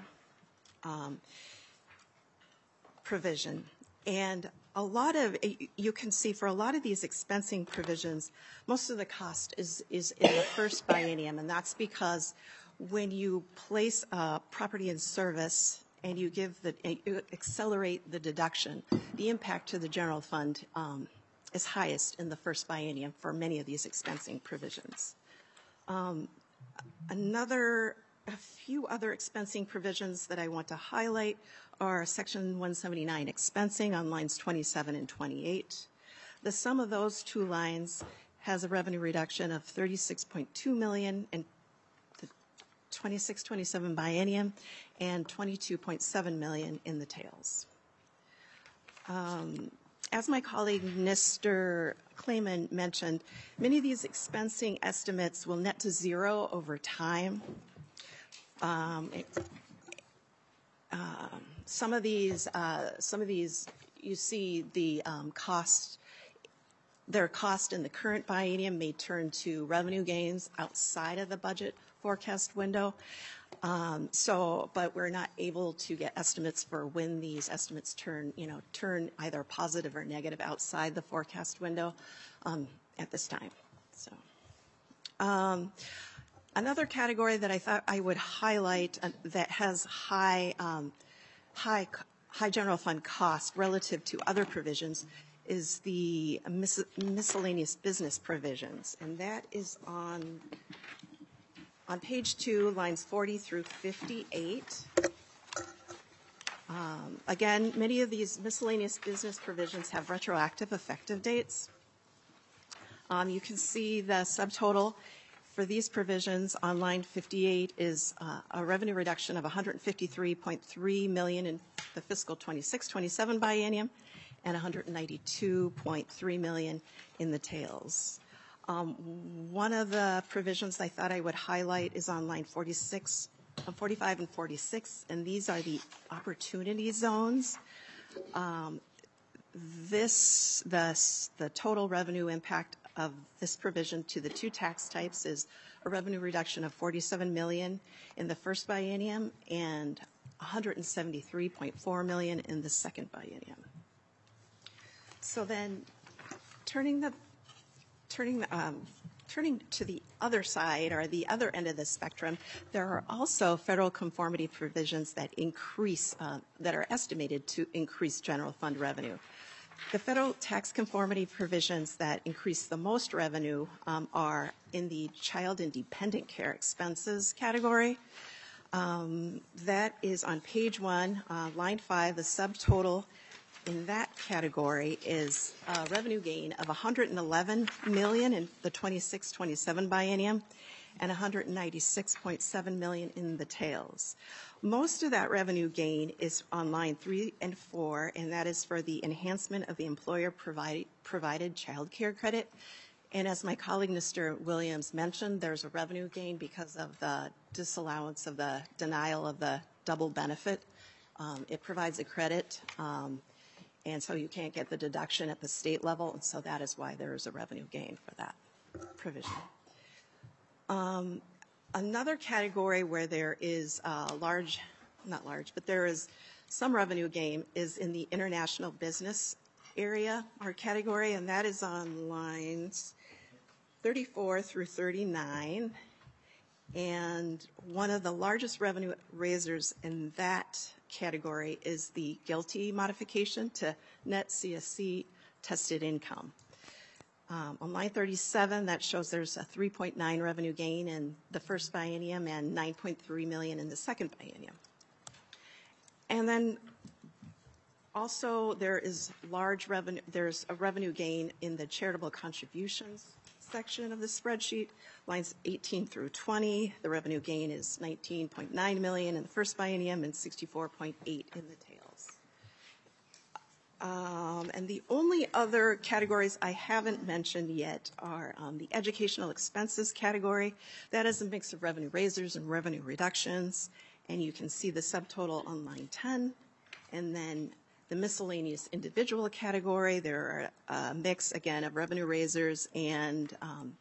provision. And a lot of, you can see for a lot of these expensing provisions, most of the cost is in the first biennium, and that's because when you place a property in service and you accelerate the deduction, the impact to the general fund is highest in the first biennium for many of these expensing provisions. A few other expensing provisions that I want to highlight are Section 179 expensing on lines 27 and 28. The sum of those two lines has a revenue reduction of $36.2 million in the 26-27 biennium and $22.7 million in the tails. As my colleague Mr. Clayman mentioned, many of these expensing estimates will net to zero over time. Some of these, you see the cost. Their cost in the current biennium may turn to revenue gains outside of the budget forecast window. But we're not able to get estimates for when these estimates turn either positive or negative outside the forecast window at this time. So, another category that I thought I would highlight that has high general fund cost relative to other provisions is the miscellaneous business provisions, and that is on page 2, lines 40 through 58. Again, many of these miscellaneous business provisions have retroactive effective dates. You can see the subtotal for these provisions on line 58 is a revenue reduction of $153.3 million in the fiscal 26-27 biennium and $192.3 million in the tails. One of the provisions I thought I would highlight is on line 45 and 46, and these are the opportunity zones. The total revenue impact of this provision to the two tax types is a revenue reduction of $47 million in the first biennium and $173.4 million in the second biennium. So then, turning to the other side, or the other end of the spectrum, there are also federal conformity provisions that increase, that are estimated to increase general fund revenue. The federal tax conformity provisions that increase the most revenue are in the child and dependent care expenses category. That is on page 1, line 5, the subtotal in that category is a revenue gain of $111 million in the 26-27 biennium and $196.7 million in the tails. Most of that revenue gain is on line 3 and 4, and that is for the enhancement of the employer provided child care credit. And as my colleague Mr. Williams mentioned, there's a revenue gain because of the disallowance of the denial of the double benefit. It provides a credit. And so you can't get the deduction at the state level, and so that is why there is a revenue gain for that provision. Another category where there is there is some revenue gain is in the international business area or category, and that is on lines 34 through 39. And one of the largest revenue raisers in that category is the GILTI modification to net CSC tested income. On line 37, that shows there's a 3.9 revenue gain in the first biennium and 9.3 million in the second biennium. And then also there is there's a revenue gain in the charitable contributions section of the spreadsheet, lines 18 through 20. The revenue gain is 19.9 million in the first biennium and 64.8 in the tails. And the only other categories I haven't mentioned yet are the educational expenses category. That is a mix of revenue raisers and revenue reductions, and you can see the subtotal on line 10. And then the miscellaneous individual category, there are a mix, again, of revenue raisers and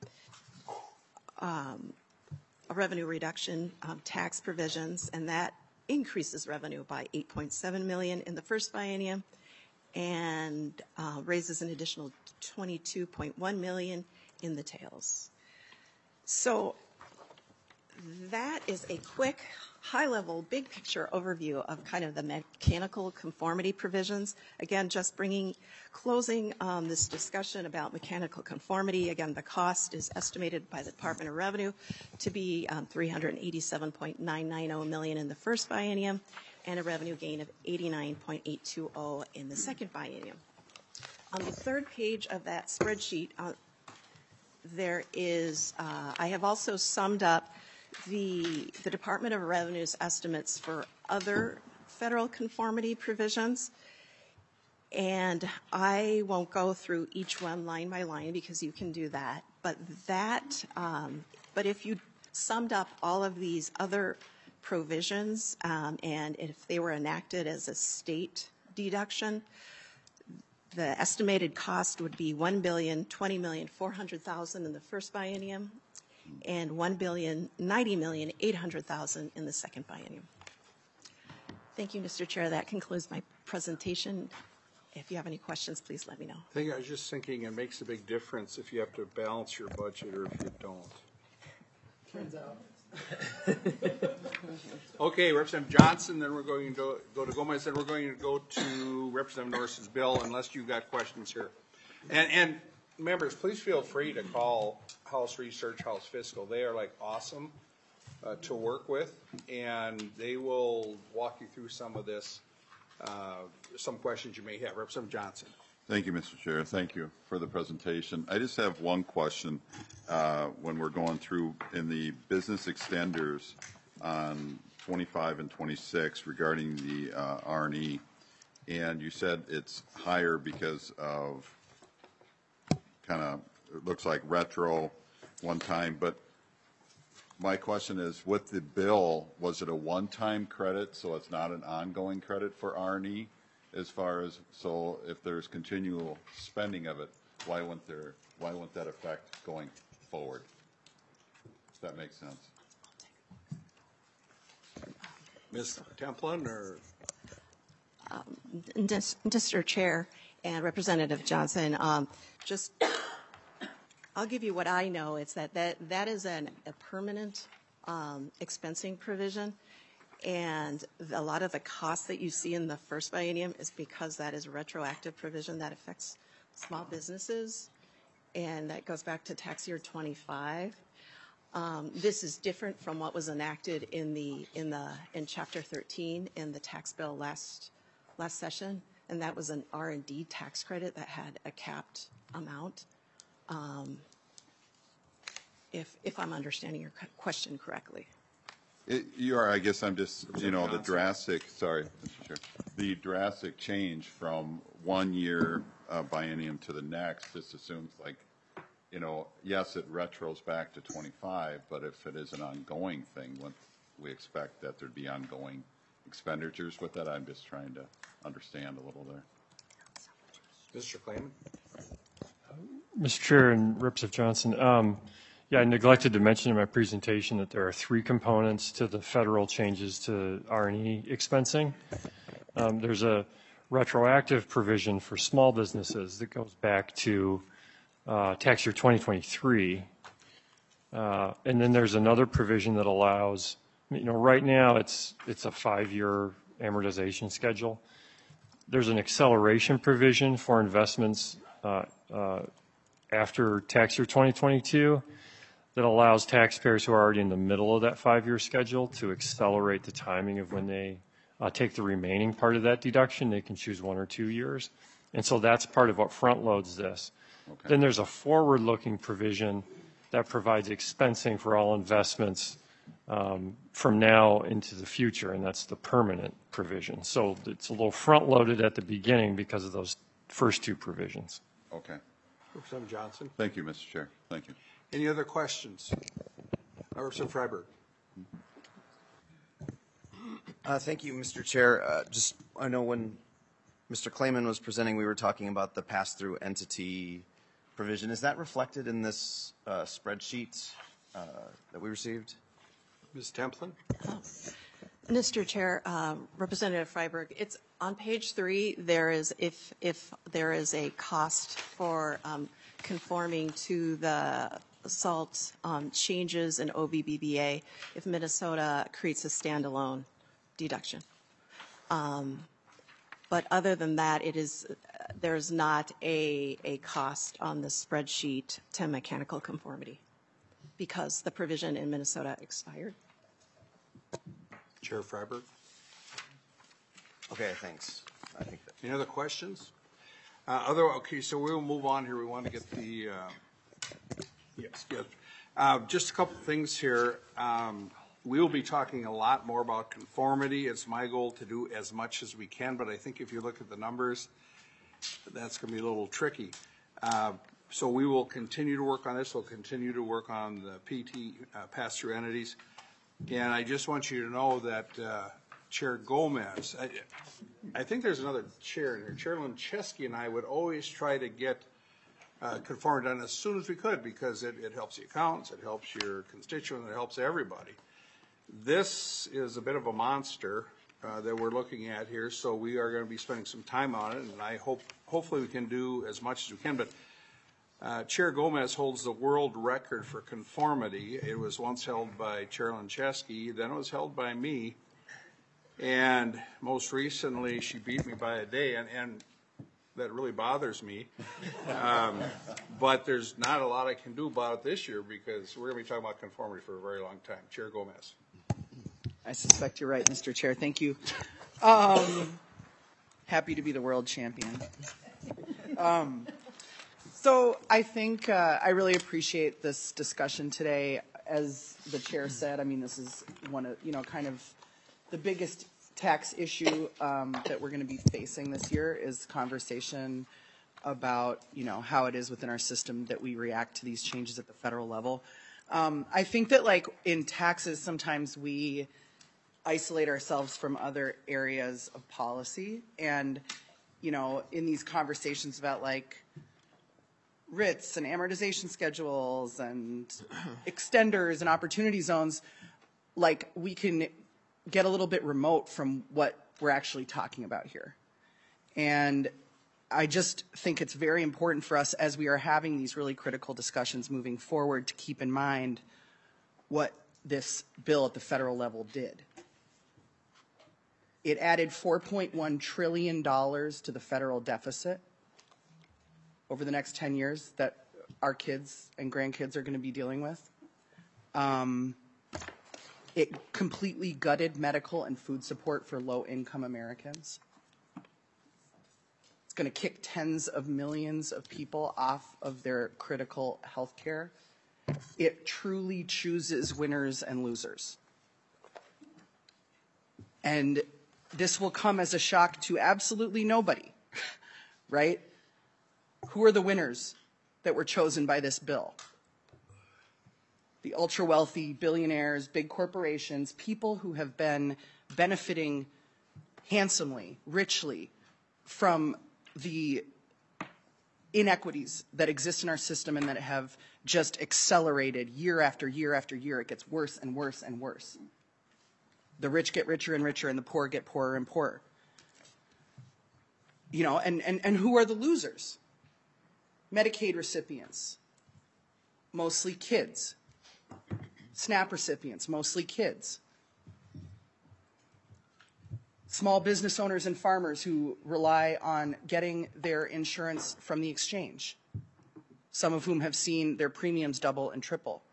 a revenue reduction tax provisions, and that increases revenue by 8.7 million in the first biennium and raises an additional 22.1 million in the tails. So that is a quick high-level, big-picture overview of kind of the mechanical conformity provisions. Again, just closing this discussion about mechanical conformity. Again, the cost is estimated by the Department of Revenue to be $387.990 million in the first biennium and a revenue gain of $89.820 in the second biennium. On the third page of that spreadsheet, there is, I have also summed up the Department of Revenue's estimates for other federal conformity provisions. And I won't go through each one line by line because you can do that. But if you summed up all of these other provisions and if they were enacted as a state deduction, the estimated cost would be $1,020,400,000 in the first biennium and $1,090,800,000 in the second biennium. Thank you, Mr. Chair. That concludes my presentation. If you have any questions, please let me know. I think I was just thinking it makes a big difference if you have to balance your budget or if you don't. Turns out. Okay, Representative Johnson, then we're going to go to Gomez, then we're going to go to Representative Norris's bill, unless you've got questions here. And members, please feel free to call House Research, House Fiscal. They are like awesome to work with, and they will walk you through some of this, some questions you may have. Representative Johnson. Thank you, Mr. Chair. Thank you for the presentation. I just have one question when we're going through in the business extenders on 25 and 26 regarding the R&E. And you said it's higher because of kind of, it looks like retro one time. But my question is, with the bill, was it a one-time credit so it's not an ongoing credit for R&E? As far as, so if there's continual spending of it, why wouldn't that affect going forward? Does that make sense? Ms. Templin or? Mr. Chair and Representative Johnson, I'll give you what I know. It's that is a permanent expensing provision. And a lot of the costs that you see in the first biennium is because that is a retroactive provision that affects small businesses, and that goes back to tax year 25. This is different from what was enacted in Chapter 13 in the tax bill last session, and that was an R&D tax credit that had a capped amount. If I'm understanding your question correctly. You are, I guess I'm just, the drastic change from 1 year biennium to the next just assumes like, yes, it retros back to 25, but if it is an ongoing thing, we expect that there'd be ongoing expenditures with that. I'm just trying to understand a little there. Mr. Klayman? Mr. Chair and Representative Johnson, yeah, I neglected to mention in my presentation that there are 3 components to the federal changes to R&E expensing. There's a retroactive provision for small businesses that goes back to tax year 2023. And then there's another provision that allows, right now it's a 5-year amortization schedule. There's an acceleration provision for investments after tax year 2022 that allows taxpayers who are already in the middle of that 5-year schedule to accelerate the timing of when they take the remaining part of that deduction. They can choose 1 or 2 years. And so that's part of what front loads this. Okay. Then there's a forward-looking provision that provides expensing for all investments from now into the future, and that's the permanent provision. So it's a little front-loaded at the beginning because of those first 2 provisions. Okay. Representative Johnson? Thank you, Mr. Chair. Thank you. Any other questions? Representative Freiberg. Thank you, Mr. Chair. I know when Mr. Klayman was presenting, we were talking about the pass-through entity provision. Is that reflected in this spreadsheet that we received? Ms. Templin? Mr. Chair, Representative Freiberg, it's on page 3. There is, if there is a cost for conforming to the SALT changes in OVBBA if Minnesota creates a standalone deduction. But other than that, there's not a cost on the spreadsheet to mechanical conformity because the provision in Minnesota expired. Chair Freiberg? Okay, thanks. I think that. Any other questions? Okay, so we'll move on here. We want to get the, yes. Just a couple things here. We will be talking a lot more about conformity. It's my goal to do as much as we can, but I think if you look at the numbers, that's going to be a little tricky. So we will continue to work on this. We'll continue to work on the PT pass-through entities. And I just want you to know that Chair Gomez, I think there's another chair in here. Chair Lincheski and I would always try to get conformity done as soon as we could because it helps the accountants, it helps your constituents, it helps everybody. This is a bit of a monster that we're looking at here, so we are going to be spending some time on it, and I hopefully we can do as much as we can. But Chair Gomez holds the world record for conformity. It was once held by Chair Lincheski, then it was held by me, and most recently she beat me by a day, and that really bothers me. But there's not a lot I can do about it this year because we're going to be talking about conformity for a very long time. Chair Gomez. I suspect you're right, Mr. Chair. Thank you. Happy to be the world champion. So I think I really appreciate this discussion today. As the chair said, I mean, this is one of, kind of the biggest tax issue that we're going to be facing this year is conversation about, how it is within our system that we react to these changes at the federal level. I think that, like, in taxes, sometimes we isolate ourselves from other areas of policy. And, in these conversations about, like, RITs and amortization schedules and extenders and opportunity zones, like, we can get a little bit remote from what we're actually talking about here. And I just think it's very important for us as we are having these really critical discussions moving forward to keep in mind what this bill at the federal level did. It added $4.1 trillion to the federal deficit over the next 10 years that our kids and grandkids are going to be dealing with. It completely gutted medical and food support for low-income Americans. It's going to kick tens of millions of people off of their critical health care. It truly chooses winners and losers. And this will come as a shock to absolutely nobody, right? Who are the winners that were chosen by this bill? The ultra-wealthy, billionaires, big corporations, people who have been benefiting handsomely, richly from the inequities that exist in our system and that have just accelerated year after year after year. It gets worse and worse and worse. The rich get richer and richer and the poor get poorer and poorer. And who are the losers? Medicaid recipients, mostly kids. SNAP recipients, mostly kids. Small business owners and farmers who rely on getting their insurance from the exchange, some of whom have seen their premiums double and triple.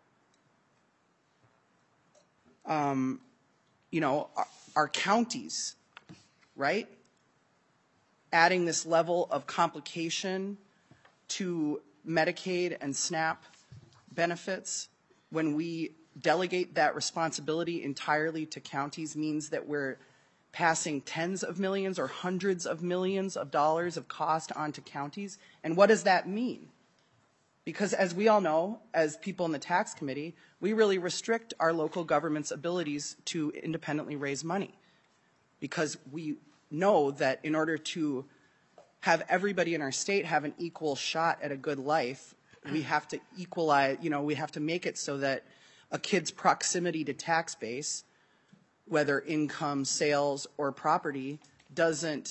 Our counties, right? Adding this level of complication to Medicaid and SNAP benefits when we delegate that responsibility entirely to counties means that we're passing tens of millions or hundreds of millions of dollars of cost onto counties. And what does that mean? Because as we all know, as people in the tax committee, we really restrict our local government's abilities to independently raise money. Because we know that in order to have everybody in our state have an equal shot at a good life, we have to equalize, we have to make it so that a kid's proximity to tax base, whether income, sales, or property, doesn't,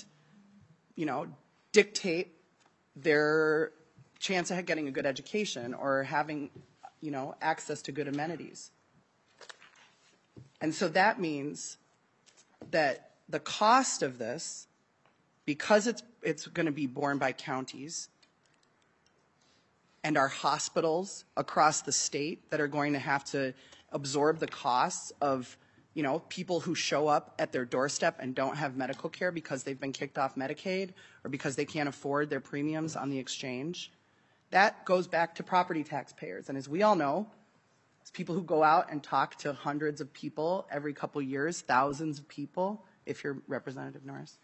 dictate their chance of getting a good education or having access to good amenities. And so that means that the cost of this, because it's going to be borne by counties and our hospitals across the state that are going to have to absorb the costs of, people who show up at their doorstep and don't have medical care because they've been kicked off Medicaid or because they can't afford their premiums on the exchange. That goes back to property taxpayers. And as we all know, as people who go out and talk to hundreds of people every couple years, thousands of people, if you're Representative Norris,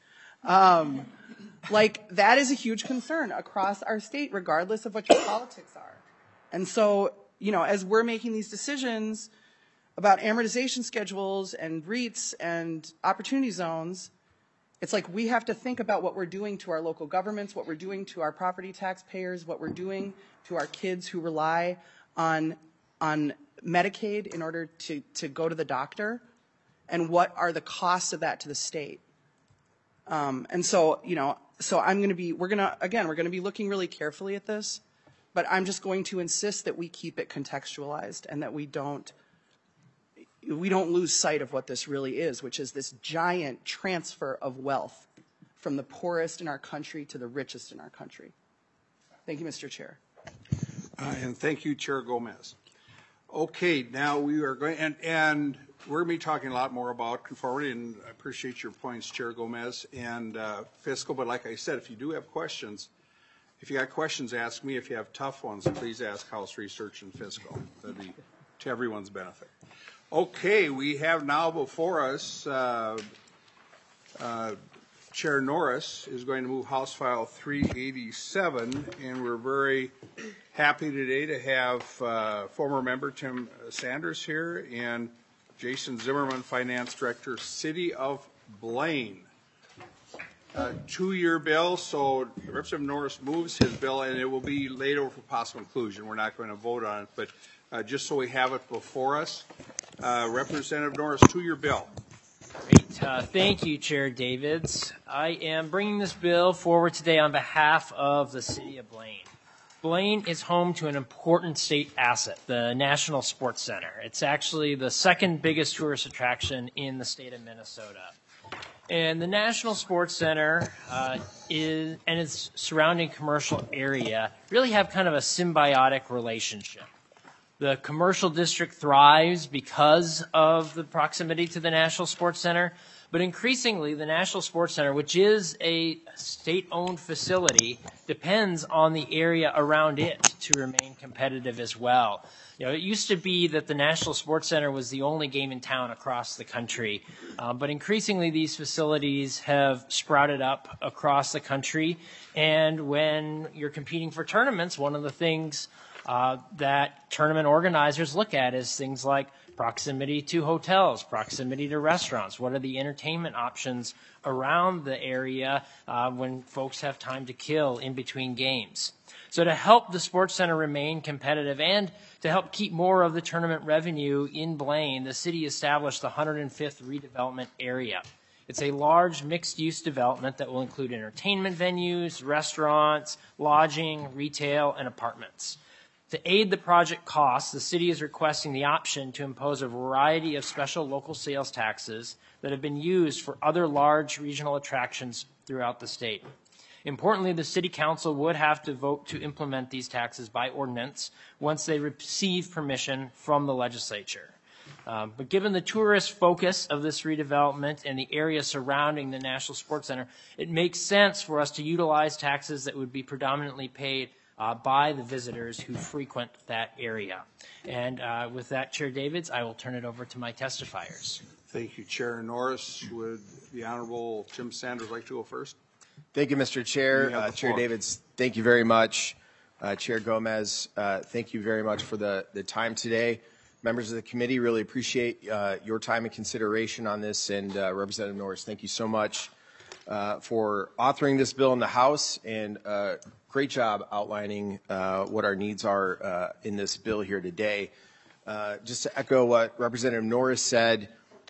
that is a huge concern across our state, regardless of what your politics are. And so, as we're making these decisions about amortization schedules and REITs and opportunity zones, it's like we have to think about what we're doing to our local governments, what we're doing to our property taxpayers, what we're doing to our kids who rely on Medicaid in order to go to the doctor, and what are the costs of that to the state. And so, so we're going to be looking really carefully at this, but I'm just going to insist that we keep it contextualized and that we don't lose sight of what this really is, which is this giant transfer of wealth from the poorest in our country to the richest in our country. Thank you, Mr. Chair. And thank you, Chair Gomez. Okay, now we are going, and we're going to be talking a lot more about conformity, and I appreciate your points, Chair Gomez, and fiscal, but like I said, if you do have questions, if you got questions, ask me. If you have tough ones, please ask House Research and Fiscal. That'd be to everyone's benefit. Okay, we have now before us Chair Norris is going to move House File 387, and we're very happy today to have former member Tim Sanders here and Jason Zimmerman, Finance Director, City of Blaine. 2-year bill, so Representative Norris moves his bill, and it will be laid over for possible inclusion. We're not going to vote on it, but just so we have it before us. Representative Norris, 2-year bill. Great. Thank you, Chair Davids. I am bringing this bill forward today on behalf of the City of Blaine. Blaine is home to an important state asset, the National Sports Center. It's actually the second biggest tourist attraction in the state of Minnesota. And the National Sports Center and its surrounding commercial area really have kind of a symbiotic relationship. The commercial district thrives because of the proximity to the National Sports Center, but increasingly the National Sports Center, which is a state-owned facility, depends on the area around it to remain competitive as well. It used to be that the National Sports Center was the only game in town across the country, but increasingly these facilities have sprouted up across the country, and when you're competing for tournaments, one of the things that tournament organizers look at is things like proximity to hotels, proximity to restaurants. What are the entertainment options around the area when folks have time to kill in between games? So to help the Sports Center remain competitive and to help keep more of the tournament revenue in Blaine, the city established the 105th redevelopment area. It's a large mixed-use development that will include entertainment venues, restaurants, lodging, retail, and apartments. To aid the project costs, the city is requesting the option to impose a variety of special local sales taxes that have been used for other large regional attractions throughout the state. Importantly, the City Council would have to vote to implement these taxes by ordinance once they receive permission from the legislature. But given the tourist focus of this redevelopment and the area surrounding the National Sports Center, it makes sense for us to utilize taxes that would be predominantly paid by the visitors who frequent that area. And with that, Chair Davids, I will turn it over to my testifiers. Thank you, Chair Norris. Would the Honorable Tim Sanders like to go first? Thank you, Mr. Chair. Chair Davids, thank you very much. Chair Gomez, thank you very much for the time today. Members of the committee, really appreciate your time and consideration on this. And Representative Norris, thank you so much for authoring this bill in the House, and great job outlining what our needs are in this bill here today. Just to echo what Representative Norris said,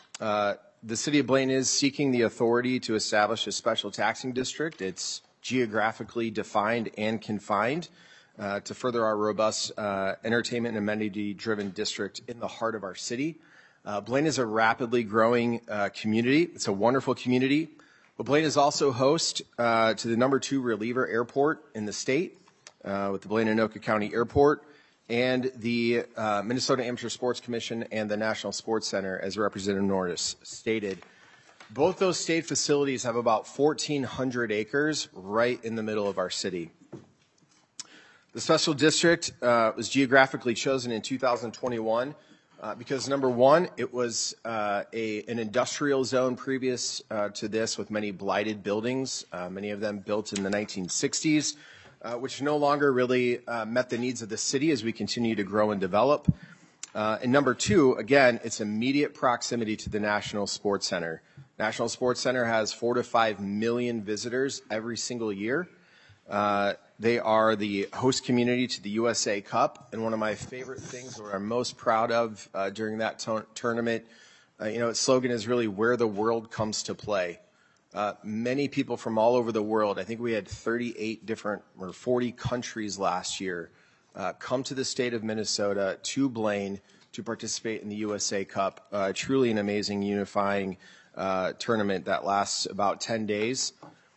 the City of Blaine is seeking the authority to establish a special taxing district. It's geographically defined and confined. to further our robust entertainment and amenity-driven district in the heart of our city. Blaine is a rapidly growing community. It's a wonderful community. But Blaine is also host to the #2 reliever airport in the state with the Blaine-Anoka County Airport, and the Minnesota Amateur Sports Commission and the National Sports Center, as Representative Norris stated. Both those state facilities have about 1,400 acres right in the middle of our city. The special district was geographically chosen in 2021 because, number one, it was an industrial zone previous to this with many blighted buildings, many of them built in the 1960s, which no longer really met the needs of the city as we continue to grow and develop. And number two, again, it's immediate proximity to the National Sports Center. National Sports Center has 4 to 5 million visitors every single year. They are the host community to the USA Cup, and one of my favorite things, or I'm most proud of during that tournament, its slogan is really where the world comes to play. Many people from all over the world, I think we had 38 different or 40 countries last year, come to the state of Minnesota, to Blaine, to participate in the USA Cup. Truly an amazing unifying tournament that lasts about 10 days.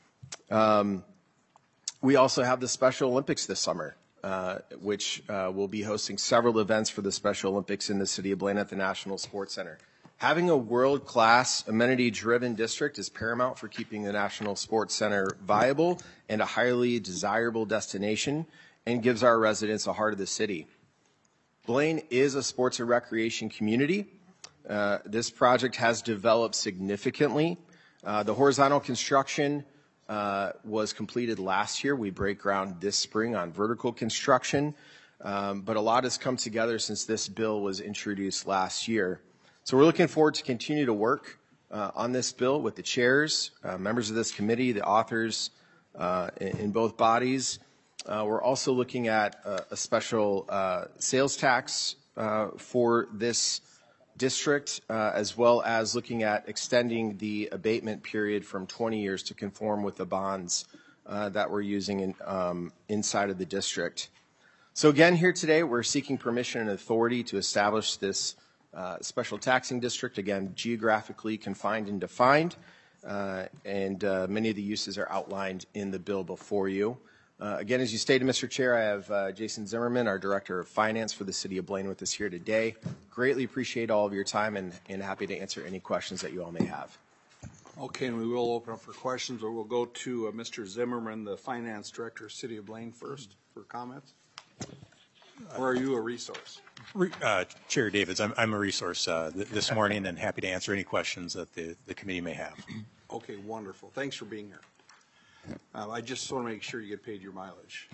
We also have the Special Olympics this summer, which will be hosting several events for the Special Olympics in the city of Blaine at the National Sports Center. Having a world-class, amenity-driven district is paramount for keeping the National Sports Center viable and a highly desirable destination, and gives our residents a heart of the city. Blaine is a sports and recreation community. This project has developed significantly. The horizontal construction was completed last year. We break ground this spring on vertical construction, but a lot has come together since this bill was introduced last year. So we're looking forward to continue to work on this bill with the chairs, members of this committee, the authors in both bodies. We're also looking at a special sales tax for this district, as well as looking at extending the abatement period from 20 years to conform with the bonds that we're using inside of the district. So again, here today, we're seeking permission and authority to establish this special taxing district, again, geographically confined and defined, and many of the uses are outlined in the bill before you. Again, as you stated, Mr. Chair, I have Jason Zimmerman, our Director of Finance for the City of Blaine, with us here today. Greatly appreciate all of your time and happy to answer any questions that you all may have. Okay, and we will open up for questions, or we'll go to Mr. Zimmerman, the Finance Director, City of Blaine, first for comments. Or are you a resource? Chair Davids, I'm a resource this morning, and happy to answer any questions that the committee may have. Okay, wonderful. Thanks for being here. I just want to make sure you get paid your mileage.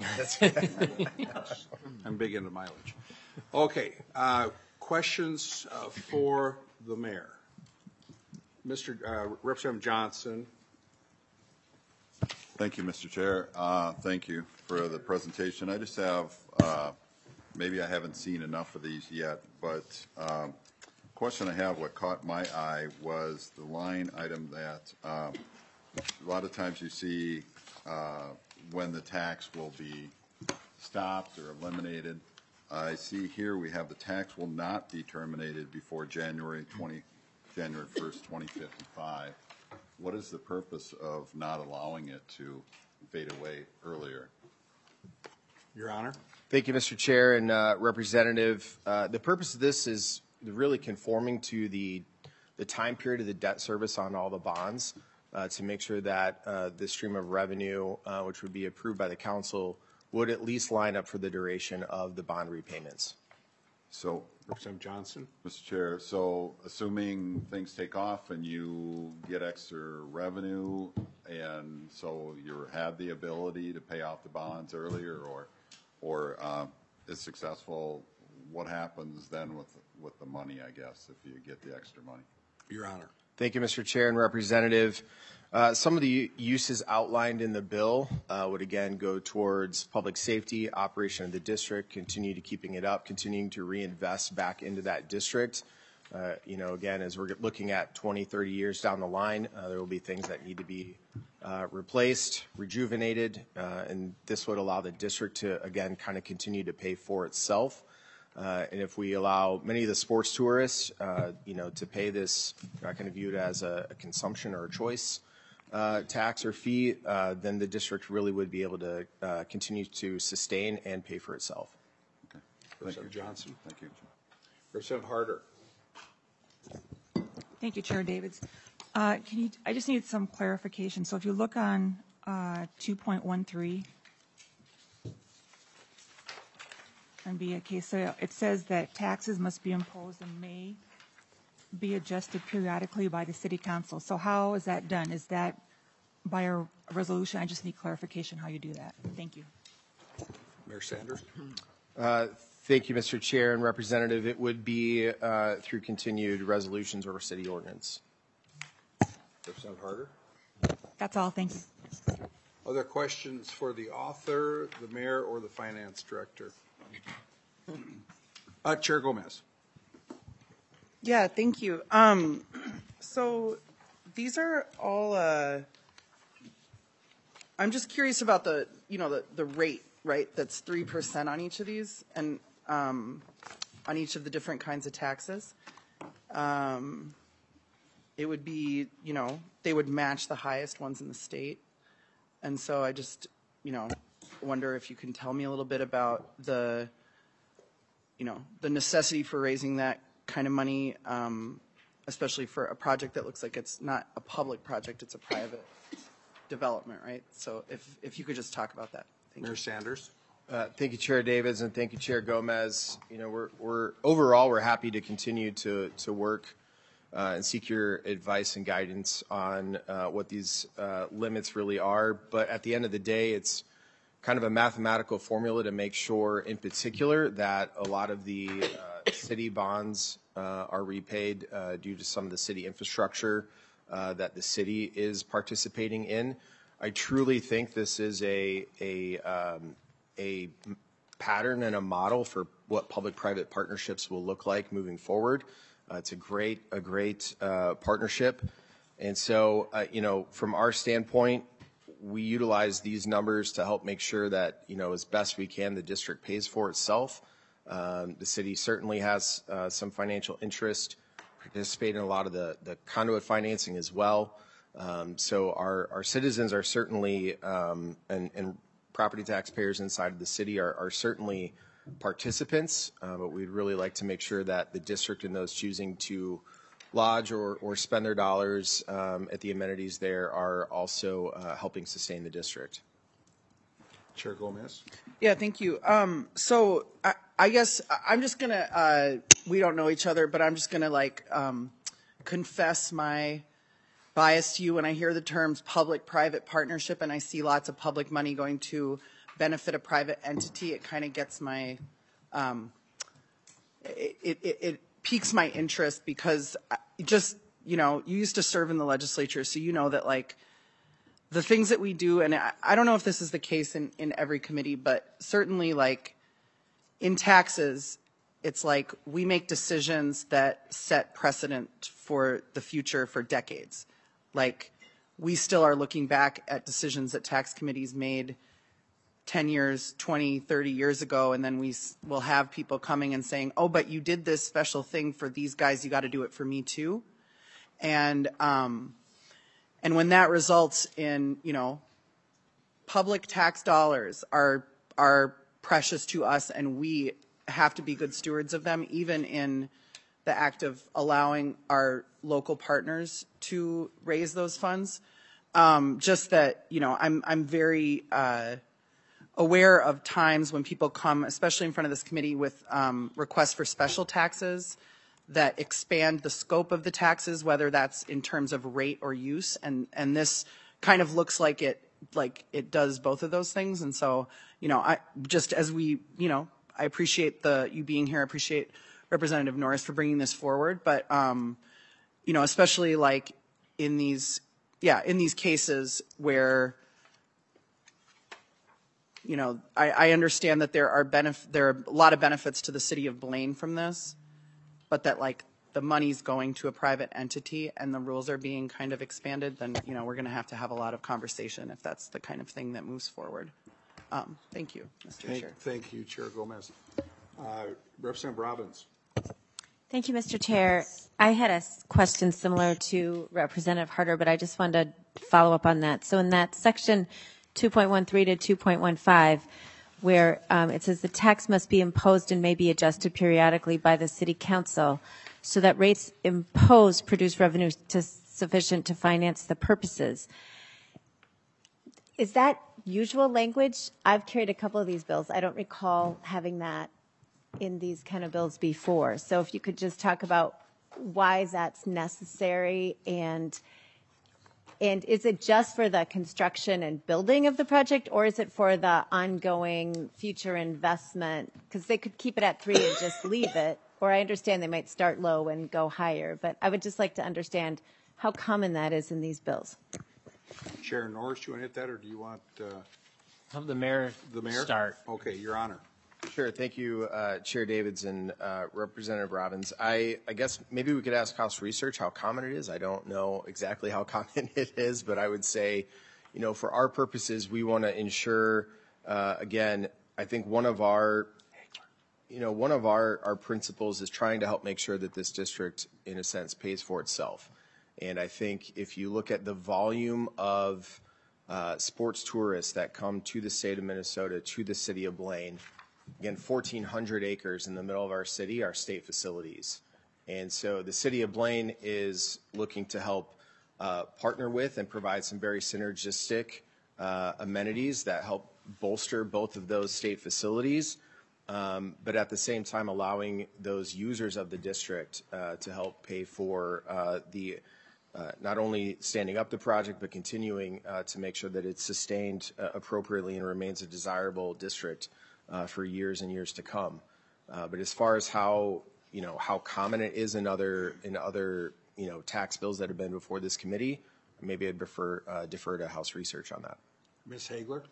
I'm big into mileage. Okay, questions for the mayor. Mr. Representative Johnson. Thank you, Mr. Chair. Thank you for the presentation. I just have, maybe I haven't seen enough of these yet, but question I have, what caught my eye was the line item that a lot of times you see when the tax will be stopped or eliminated. I see here we have the tax will not be terminated before January 1st, 2055. What is the purpose of not allowing it to fade away earlier? Your Honor. Thank you, Mr. Chair and Representative. The purpose of this is really conforming to the time period of the debt service on all the bonds to make sure that the stream of revenue, which would be approved by the council, would at least line up for the duration of the bond repayments. So, Representative Johnson. Mr. Chair, so assuming things take off and you get extra revenue, and so you have the ability to pay off the bonds earlier, or is successful, what happens then with the money, I guess, if you get the extra money? Your Honor. Thank you, Mr. Chair and Representative. Some of the uses outlined in the bill would again go towards public safety, operation of the district, continue to keeping it up, continuing to reinvest back into that district. Again, as we're looking at 20, 30 years down the line, there will be things that need to be replaced, rejuvenated, and this would allow the district to, again, kind of continue to pay for itself. And if we allow many of the sports tourists, to pay this, you're not going to view it as a consumption or a choice tax or fee, then the district really would be able to continue to sustain and pay for itself. Okay. Representative Johnson. Thank you. Representative Harder. Thank you, Chair Davids. I just need some clarification. So if you look on 2.13 and be a case, so it says that taxes must be imposed and may be adjusted periodically by the City Council. So how is that done? Is that by a resolution? I just need clarification how you do that. Thank you. Mayor Sanders. Thank you, Mr. Chair and Representative. It would be through continued resolutions or city ordinance. Representative Harder. That's all. Thank you. Other questions for the author, the mayor, or the finance director? Chair Gomez. Yeah, thank you. So these are all, I'm just curious about the rate, right? That's 3% on each of these and on each of the different kinds of taxes. It would be, they would match the highest ones in the state. And so I just, wonder if you can tell me a little bit about the necessity for raising that kind of money, especially for a project that looks like it's not a public project, it's a private development, right? So if you could just talk about that. Thank Mayor you. Sanders. Thank you, Chair Davids, and thank you, Chair Gomez. We're happy to continue to work and seek your advice and guidance on what these limits really are. But at the end of the day, it's kind of a mathematical formula to make sure, in particular, that a lot of the city bonds are repaid due to some of the city infrastructure that the city is participating in. I truly think this is a pattern and a model for what public-private partnerships will look like moving forward. It's a great partnership. And so, from our standpoint, we utilize these numbers to help make sure that, as best we can, the district pays for itself. The city certainly has some financial interest, participate in a lot of the conduit financing as well. So our citizens are certainly, and property taxpayers inside of the city are certainly participants, but we'd really like to make sure that the district and those choosing to lodge or spend their dollars at the amenities there are also helping sustain the district. Chair Gomez. Yeah, thank you. So I guess I'm just gonna, we don't know each other, but I'm just gonna confess my bias to you when I hear the terms public-private partnership and I see lots of public money going to benefit a private entity. It kind of gets my, it piques my interest because you used to serve in the legislature, so you know that the things that we do, and I don't know if this is the case in every committee, but certainly in taxes, it's we make decisions that set precedent for the future for decades. We still are looking back at decisions that tax committees made 10 years, 20, 30 years ago, and then we will have people coming and saying, oh, but you did this special thing for these guys, you got to do it for me too. And when that results in, public tax dollars are precious to us and we have to be good stewards of them, even in the act of allowing our local partners to raise those funds. Just that, I'm very aware of times when people come, especially in front of this committee, with requests for special taxes that expand the scope of the taxes, whether that's in terms of rate or use, and this kind of looks like it does both of those things. And so, I just as we, I appreciate you being here. I appreciate Representative Norris for bringing this forward, but especially in these cases where I understand that there are a lot of benefits to the city of Blaine from this, but that the money's going to a private entity and the rules are being kind of expanded, then, you know, we're going to have a lot of conversation if that's the kind of thing that moves forward. Thank you, Mr. Chair. Thank you, Chair Gomez. Representative Robbins. Thank you, Mr. Chair. I had a question similar to Representative Harder, but I just wanted to follow up on that. So in that section 2.13 to 2.15, where it says the tax must be imposed and may be adjusted periodically by the City Council so that rates imposed produce revenue sufficient to finance the purposes. Is that usual language? I've carried a couple of these bills. I don't recall having that in these kind of bills before. So if you could just talk about why that's necessary, and is it just for the construction and building of the project, or is it for the ongoing future investment? Because they could keep it at 3 and just leave it, or I understand they might start low and go higher, but I would just like to understand how common that is in these bills. Chair Norris, do you want to hit that, or do you want Have the mayor start? Okay, Your Honor. Sure. Thank you, Chair Davids and Representative Robbins. I guess maybe we could ask House Research how common it is. I don't know exactly how common it is, but I would say, you know, for our purposes, we want to ensure, again, I think one of our principles is trying to help make sure that this district, in a sense, pays for itself. And I think if you look at the volume of sports tourists that come to the state of Minnesota, to the city of Blaine, again, 1,400 acres in the middle of our city are state facilities. And so the city of Blaine is looking to help partner with and provide some very synergistic amenities that help bolster both of those state facilities, but at the same time allowing those users of the district to help pay for not only standing up the project, but continuing to make sure that it's sustained appropriately and remains a desirable district for years and years to come. But as far as how common it is in other tax bills that have been before this committee, maybe I'd defer to House Research on that. Ms. Hagler.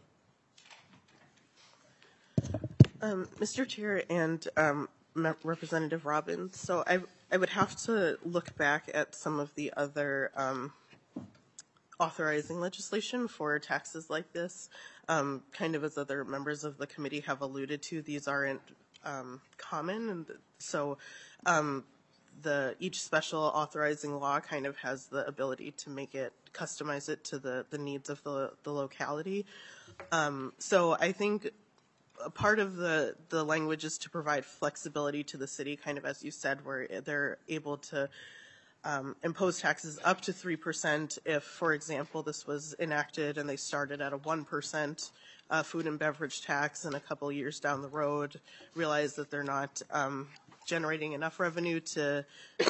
Mr. Chair and Representative Robbins, so I would have to look back at some of the other authorizing legislation for taxes like this. Kind of as other members of the committee have alluded to, these aren't common, and so each special authorizing law kind of has the ability to customize it to the needs of the locality. So I think a part of the language is to provide flexibility to the city, kind of as you said, where they're able to impose taxes up to 3% if, for example, this was enacted and they started at a 1% food and beverage tax, and a couple years down the road realize that they're not generating enough revenue to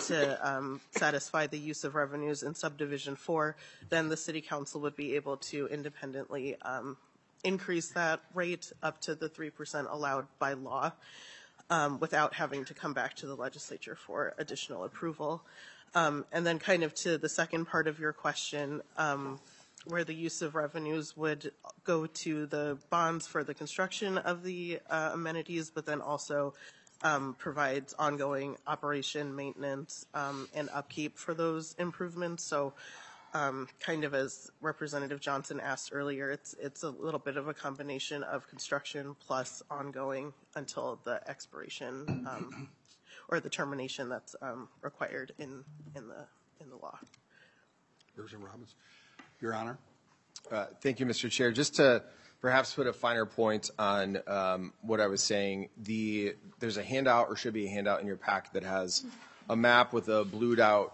satisfy the use of revenues in subdivision 4, then the city council would be able to independently increase that rate up to the 3% allowed by law without having to come back to the legislature for additional approval. And then kind of to the second part of your question, where the use of revenues would go to the bonds for the construction of the amenities, but then also provides ongoing operation, maintenance, and upkeep for those improvements. So kind of as Representative Johnson asked earlier, it's a little bit of a combination of construction plus ongoing until the expiration or the termination that's required in the law. Representative Robbins. Your Honor. Thank you, Mr. Chair. Just to perhaps put a finer point on what I was saying, there's a handout, or should be a handout in your packet, that has a map with a blued out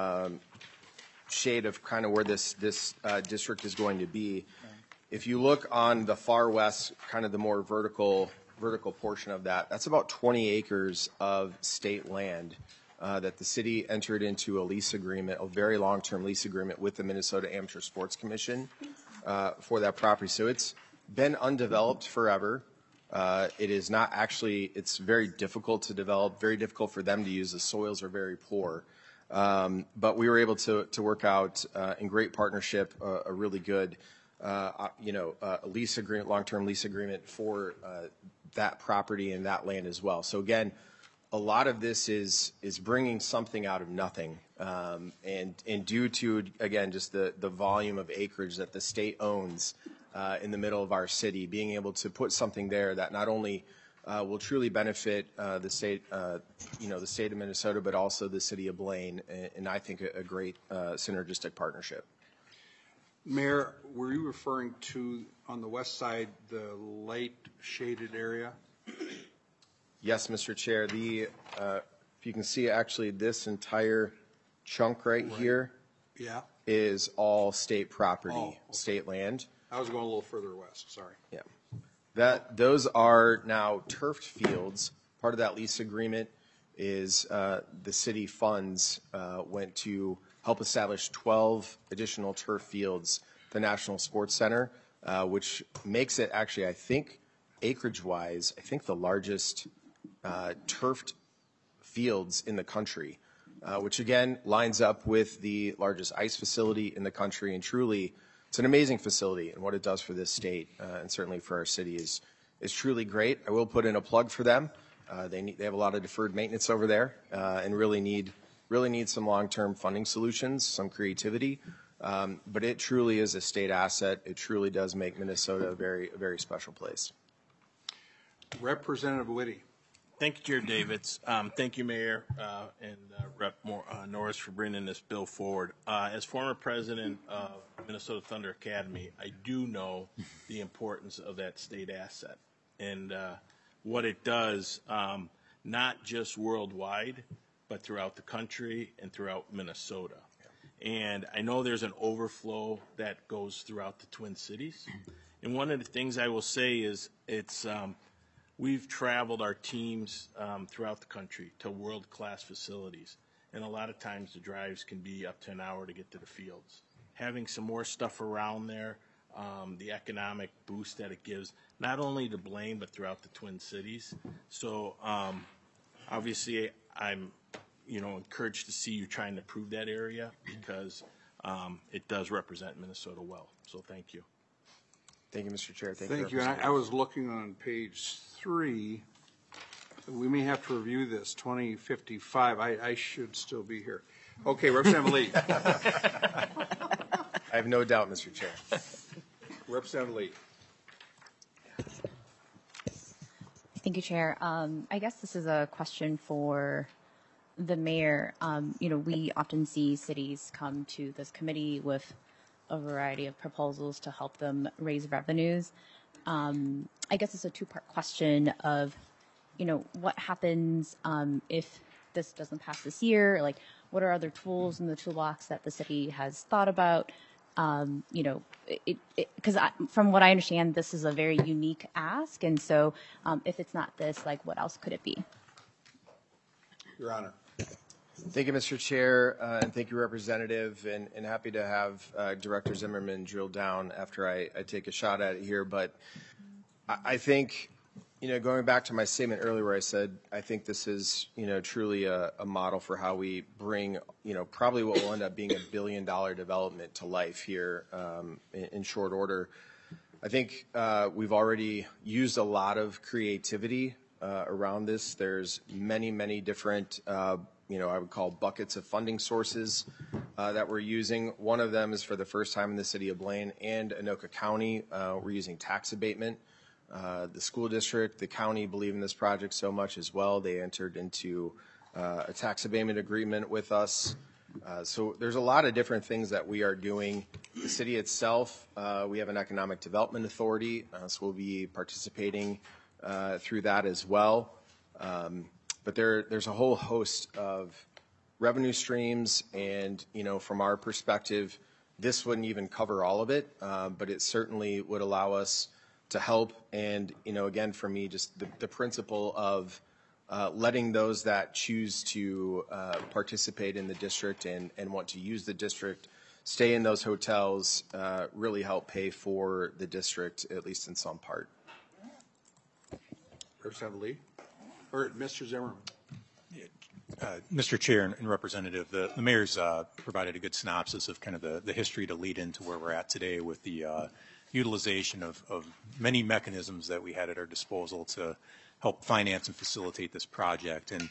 shade of kind of where this district is going to be. If you look on the far west, kind of the more vertical portion of that, that's about 20 acres of state land that the city entered into a very long-term lease agreement with the Minnesota Amateur Sports Commission for that property. So it's been undeveloped forever. It is not actually, it's very difficult to develop, very difficult for them to use. The soils are very poor. But we were able to work out in great partnership a really good, lease agreement, long-term lease agreement for that property and that land as well. So again, a lot of this is bringing something out of nothing, and due to, again, just the volume of acreage that the state owns in the middle of our city, being able to put something there that not only will truly benefit the state, the state of Minnesota, but also the city of Blaine, and I think a great synergistic partnership. Mayor, were you referring to, on the west side, the light shaded area? Yes, Mr. Chair. If you can see, actually, this entire chunk right here is all state property, state land. I was going a little further west, sorry. Yeah. Those are now turfed fields. Part of that lease agreement is the city funds went to help establish 12 additional turf fields at the National Sports Center, which makes it actually, I think, acreage-wise, I think the largest turfed fields in the country, which again lines up with the largest ice facility in the country, and truly it's an amazing facility, and what it does for this state and certainly for our city is truly great. I will put in a plug for them. They have a lot of deferred maintenance over there and really need some long-term funding solutions, some creativity, but it truly is a state asset. It truly does make Minnesota a very special place. Representative Liddy. Thank you, Chair Davids. Thank you, Mayor and Rep. Norris, for bringing this bill forward. As former president of Minnesota Thunder Academy, I do know the importance of that state asset and what it does, not just worldwide, but throughout the country and throughout Minnesota. And I know there's an overflow that goes throughout the Twin Cities. And one of the things I will say is we've traveled our teams throughout the country to world-class facilities, and a lot of times the drives can be up to an hour to get to the fields. Having some more stuff around there, the economic boost that it gives, not only to Blaine, but throughout the Twin Cities. So obviously I'm encouraged to see you trying to improve that area because it does represent Minnesota well. So thank you. Thank you, Mr. Chair. Thank you. And I was looking on page 3. We may have to review this, 2055. I should still be here. Okay, Representative Lee. I have no doubt, Mr. Chair. Representative Lee. Thank you, Chair. I guess this is a question for the mayor. We often see cities come to this committee with a variety of proposals to help them raise revenues. I guess it's a two-part question of, what happens if this doesn't pass this year? Like, what are other tools in the toolbox that the city has thought about? Because from what I understand, this is a very unique ask, and so if it's not this, like, what else could it be? Your Honor. Thank you, Mr. Chair, and thank you, Representative, and happy to have Director Zimmerman drill down after I take a shot at it here. But I think, going back to my statement earlier where I said I think this is, truly a model for how we bring, probably what will end up being $1 billion development to life here in short order. I think we've already used a lot of creativity around this. There's many different I would call buckets of funding sources that we're using. One of them is for the first time in the city of Blaine and Anoka County. We're using tax abatement. The school district, the county believe in this project so much as well. They entered into a tax abatement agreement with us. So there's a lot of different things that we are doing. The city itself, we have an economic development authority, so we'll be participating through that as well. But there's a whole host of revenue streams, and from our perspective, this wouldn't even cover all of it, but it certainly would allow us to help. And again, for me, just the principle of letting those that choose to participate in the district and want to use the district stay in those hotels really help pay for the district, at least in some part. Representative Lee. Or Mr. Zimmerman. Mr. Chair and Representative, the mayor's provided a good synopsis of kind of the history to lead into where we're at today with the utilization of many mechanisms that we had at our disposal to help finance and facilitate this project. And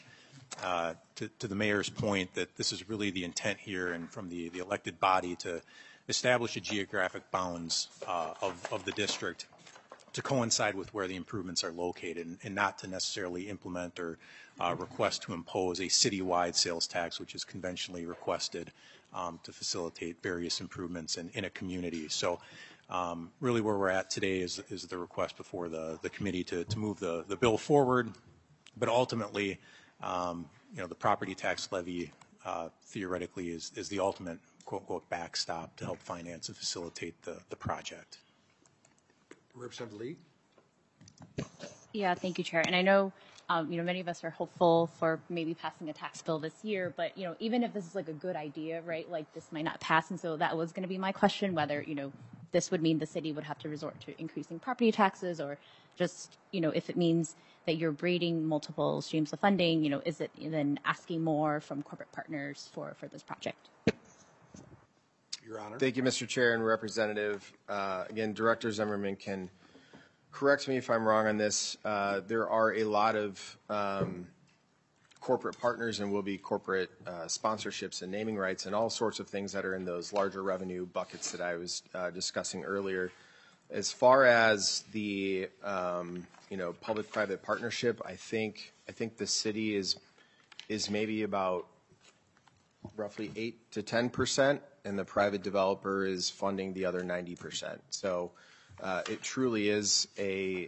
to the mayor's point that this is really the intent here and from the elected body to establish a geographic bounds of the district to coincide with where the improvements are located and not to necessarily implement or request to impose a citywide sales tax, which is conventionally requested to facilitate various improvements in a community. So really where we're at today is the request before the committee to move the bill forward, but ultimately the property tax levy theoretically is the ultimate quote-unquote backstop to help finance and facilitate the project. Representative Lee? Yeah, thank you, Chair. And I know, many of us are hopeful for maybe passing a tax bill this year, but, even if this is like a good idea, right, like this might not pass. And so that was going to be my question, whether, this would mean the city would have to resort to increasing property taxes or just, if it means that you're braiding multiple streams of funding, is it then asking more from corporate partners for this project? Your Honor. Thank you, Mr. Chair and Representative. Again, Director Zimmerman can correct me if I'm wrong on this. There are a lot of corporate partners and will be corporate sponsorships and naming rights and all sorts of things that are in those larger revenue buckets that I was discussing earlier. As far as the public-private partnership, I think the city is maybe about roughly 8 to 10%, and the private developer is funding the other 90%. So it truly is a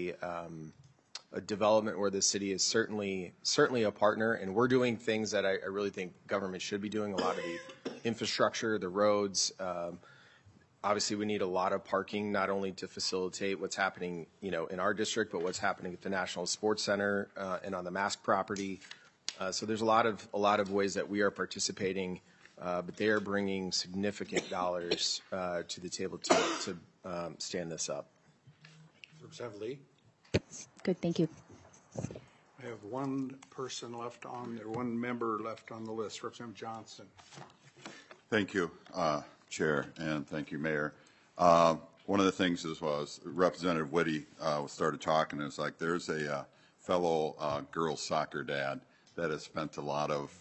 development where the city is certainly a partner, and we're doing things that I really think government should be doing. A lot of the infrastructure, the roads. Obviously, we need a lot of parking, not only to facilitate what's happening, in our district, but what's happening at the National Sports Center and on the Mask property. So there's a lot of ways that we are participating, but they are bringing significant dollars to the table to stand this up. Representative Lee? Good, thank you. I have one person left on there, one member left on the list. Representative Johnson. Thank you, Chair, and thank you, Mayor. One of the things was Representative Whitty started talking. It's like there's a fellow girls soccer dad that has spent a lot of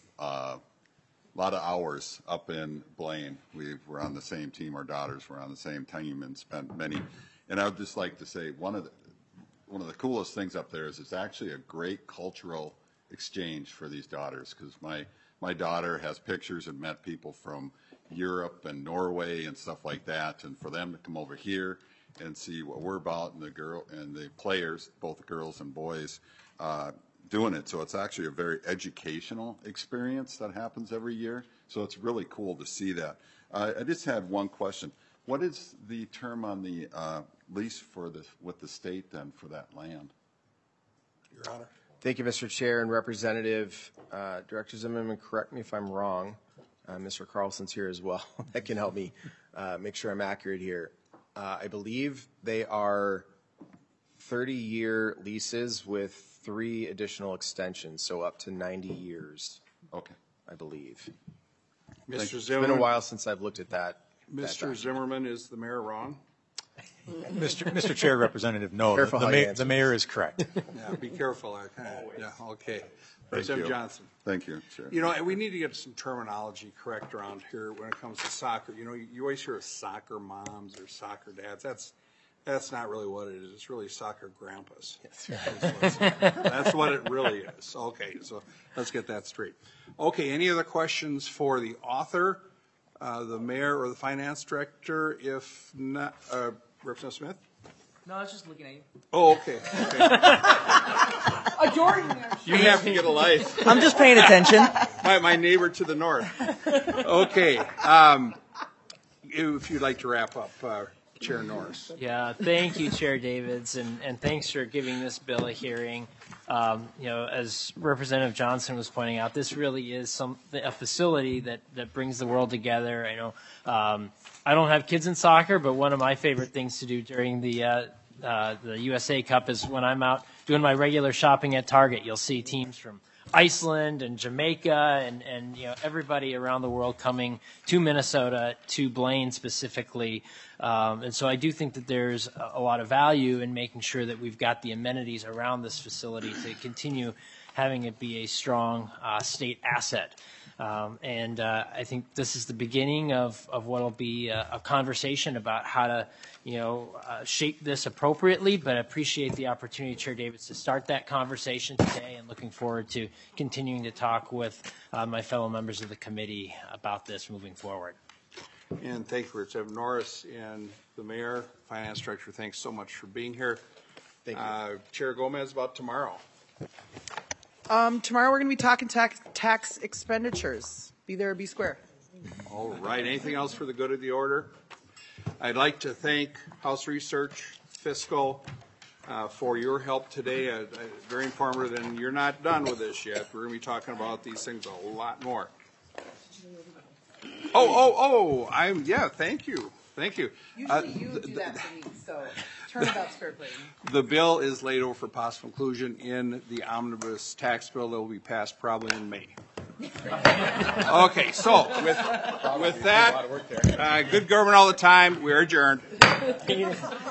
hours up in Blaine. We were on the same team. Our daughters were on the same team and spent many. And I would just like to say one of the coolest things up there is it's actually a great cultural exchange for these daughters, because my daughter has pictures and met people from Europe and Norway and stuff like that, and for them to come over here and see what we're about and the players, both girls and boys, doing it. So it's actually a very educational experience that happens every year. So it's really cool to see that. I just had one question. What is the term on the lease with the state then for that land? Your Honor. Thank you, Mr. Chair and Representative. Director Zimmerman, correct me if I'm wrong. Mr. Carlson's here as well. That can help me make sure I'm accurate here. I believe they are 30-year leases with 3 additional extensions, so up to 90 years. Okay. I believe. Mr. It's Zimmerman. been a while since I've looked at that. Mr. Zimmerman, is the mayor wrong? Mr. Chair, Representative, no, the mayor is correct. Yeah, be careful. Yeah, okay. Representative Johnson. Thank you, Chair. We need to get some terminology correct around here when it comes to soccer. You always hear of soccer moms or soccer dads. That's not really what it is. It's really soccer grandpas. That's what it really is. Okay, so let's get that straight. Okay, any other questions for the author, the mayor, or the finance director? If not, Representative Smith? No, I was just looking at you. Oh, okay. Jordan. You have to get a life. I'm just paying attention. My neighbor to the north. Okay. If you'd like to wrap up, Chair Norris. Yeah, thank you, Chair Davids, and thanks for giving this bill a hearing. As Representative Johnson was pointing out, this really is a facility that brings the world together. I know I don't have kids in soccer, but one of my favorite things to do during the USA Cup is when I'm out doing my regular shopping at Target. You'll see teams from Iceland and Jamaica and you know, everybody around the world coming to Minnesota, to Blaine specifically. And so I do think that there's a lot of value in making sure that we've got the amenities around this facility to continue having it be a strong state asset. I think this is the beginning of what will be a conversation about how to, you know, shape this appropriately, but I appreciate the opportunity, Chair Davids, to start that conversation today, and looking forward to continuing to talk with my fellow members of the committee about this moving forward. And thank you, Representative Norris, and the Mayor, Finance Director, thanks so much for being here. Thank you. Chair Gomez, about tomorrow. Tomorrow we're going to be talking tax expenditures. Be there or be square. All right. Anything else for the good of the order? I'd like to thank House Research, Fiscal, for your help today. Very informative, and you're not done with this yet. We're going to be talking about these things a lot more. Yeah, thank you. Thank you. Usually you do that for me, so turnabout square plane. The bill is laid over for possible inclusion in the omnibus tax bill that will be passed probably in May. Okay, so with that, good government all the time. We're adjourned.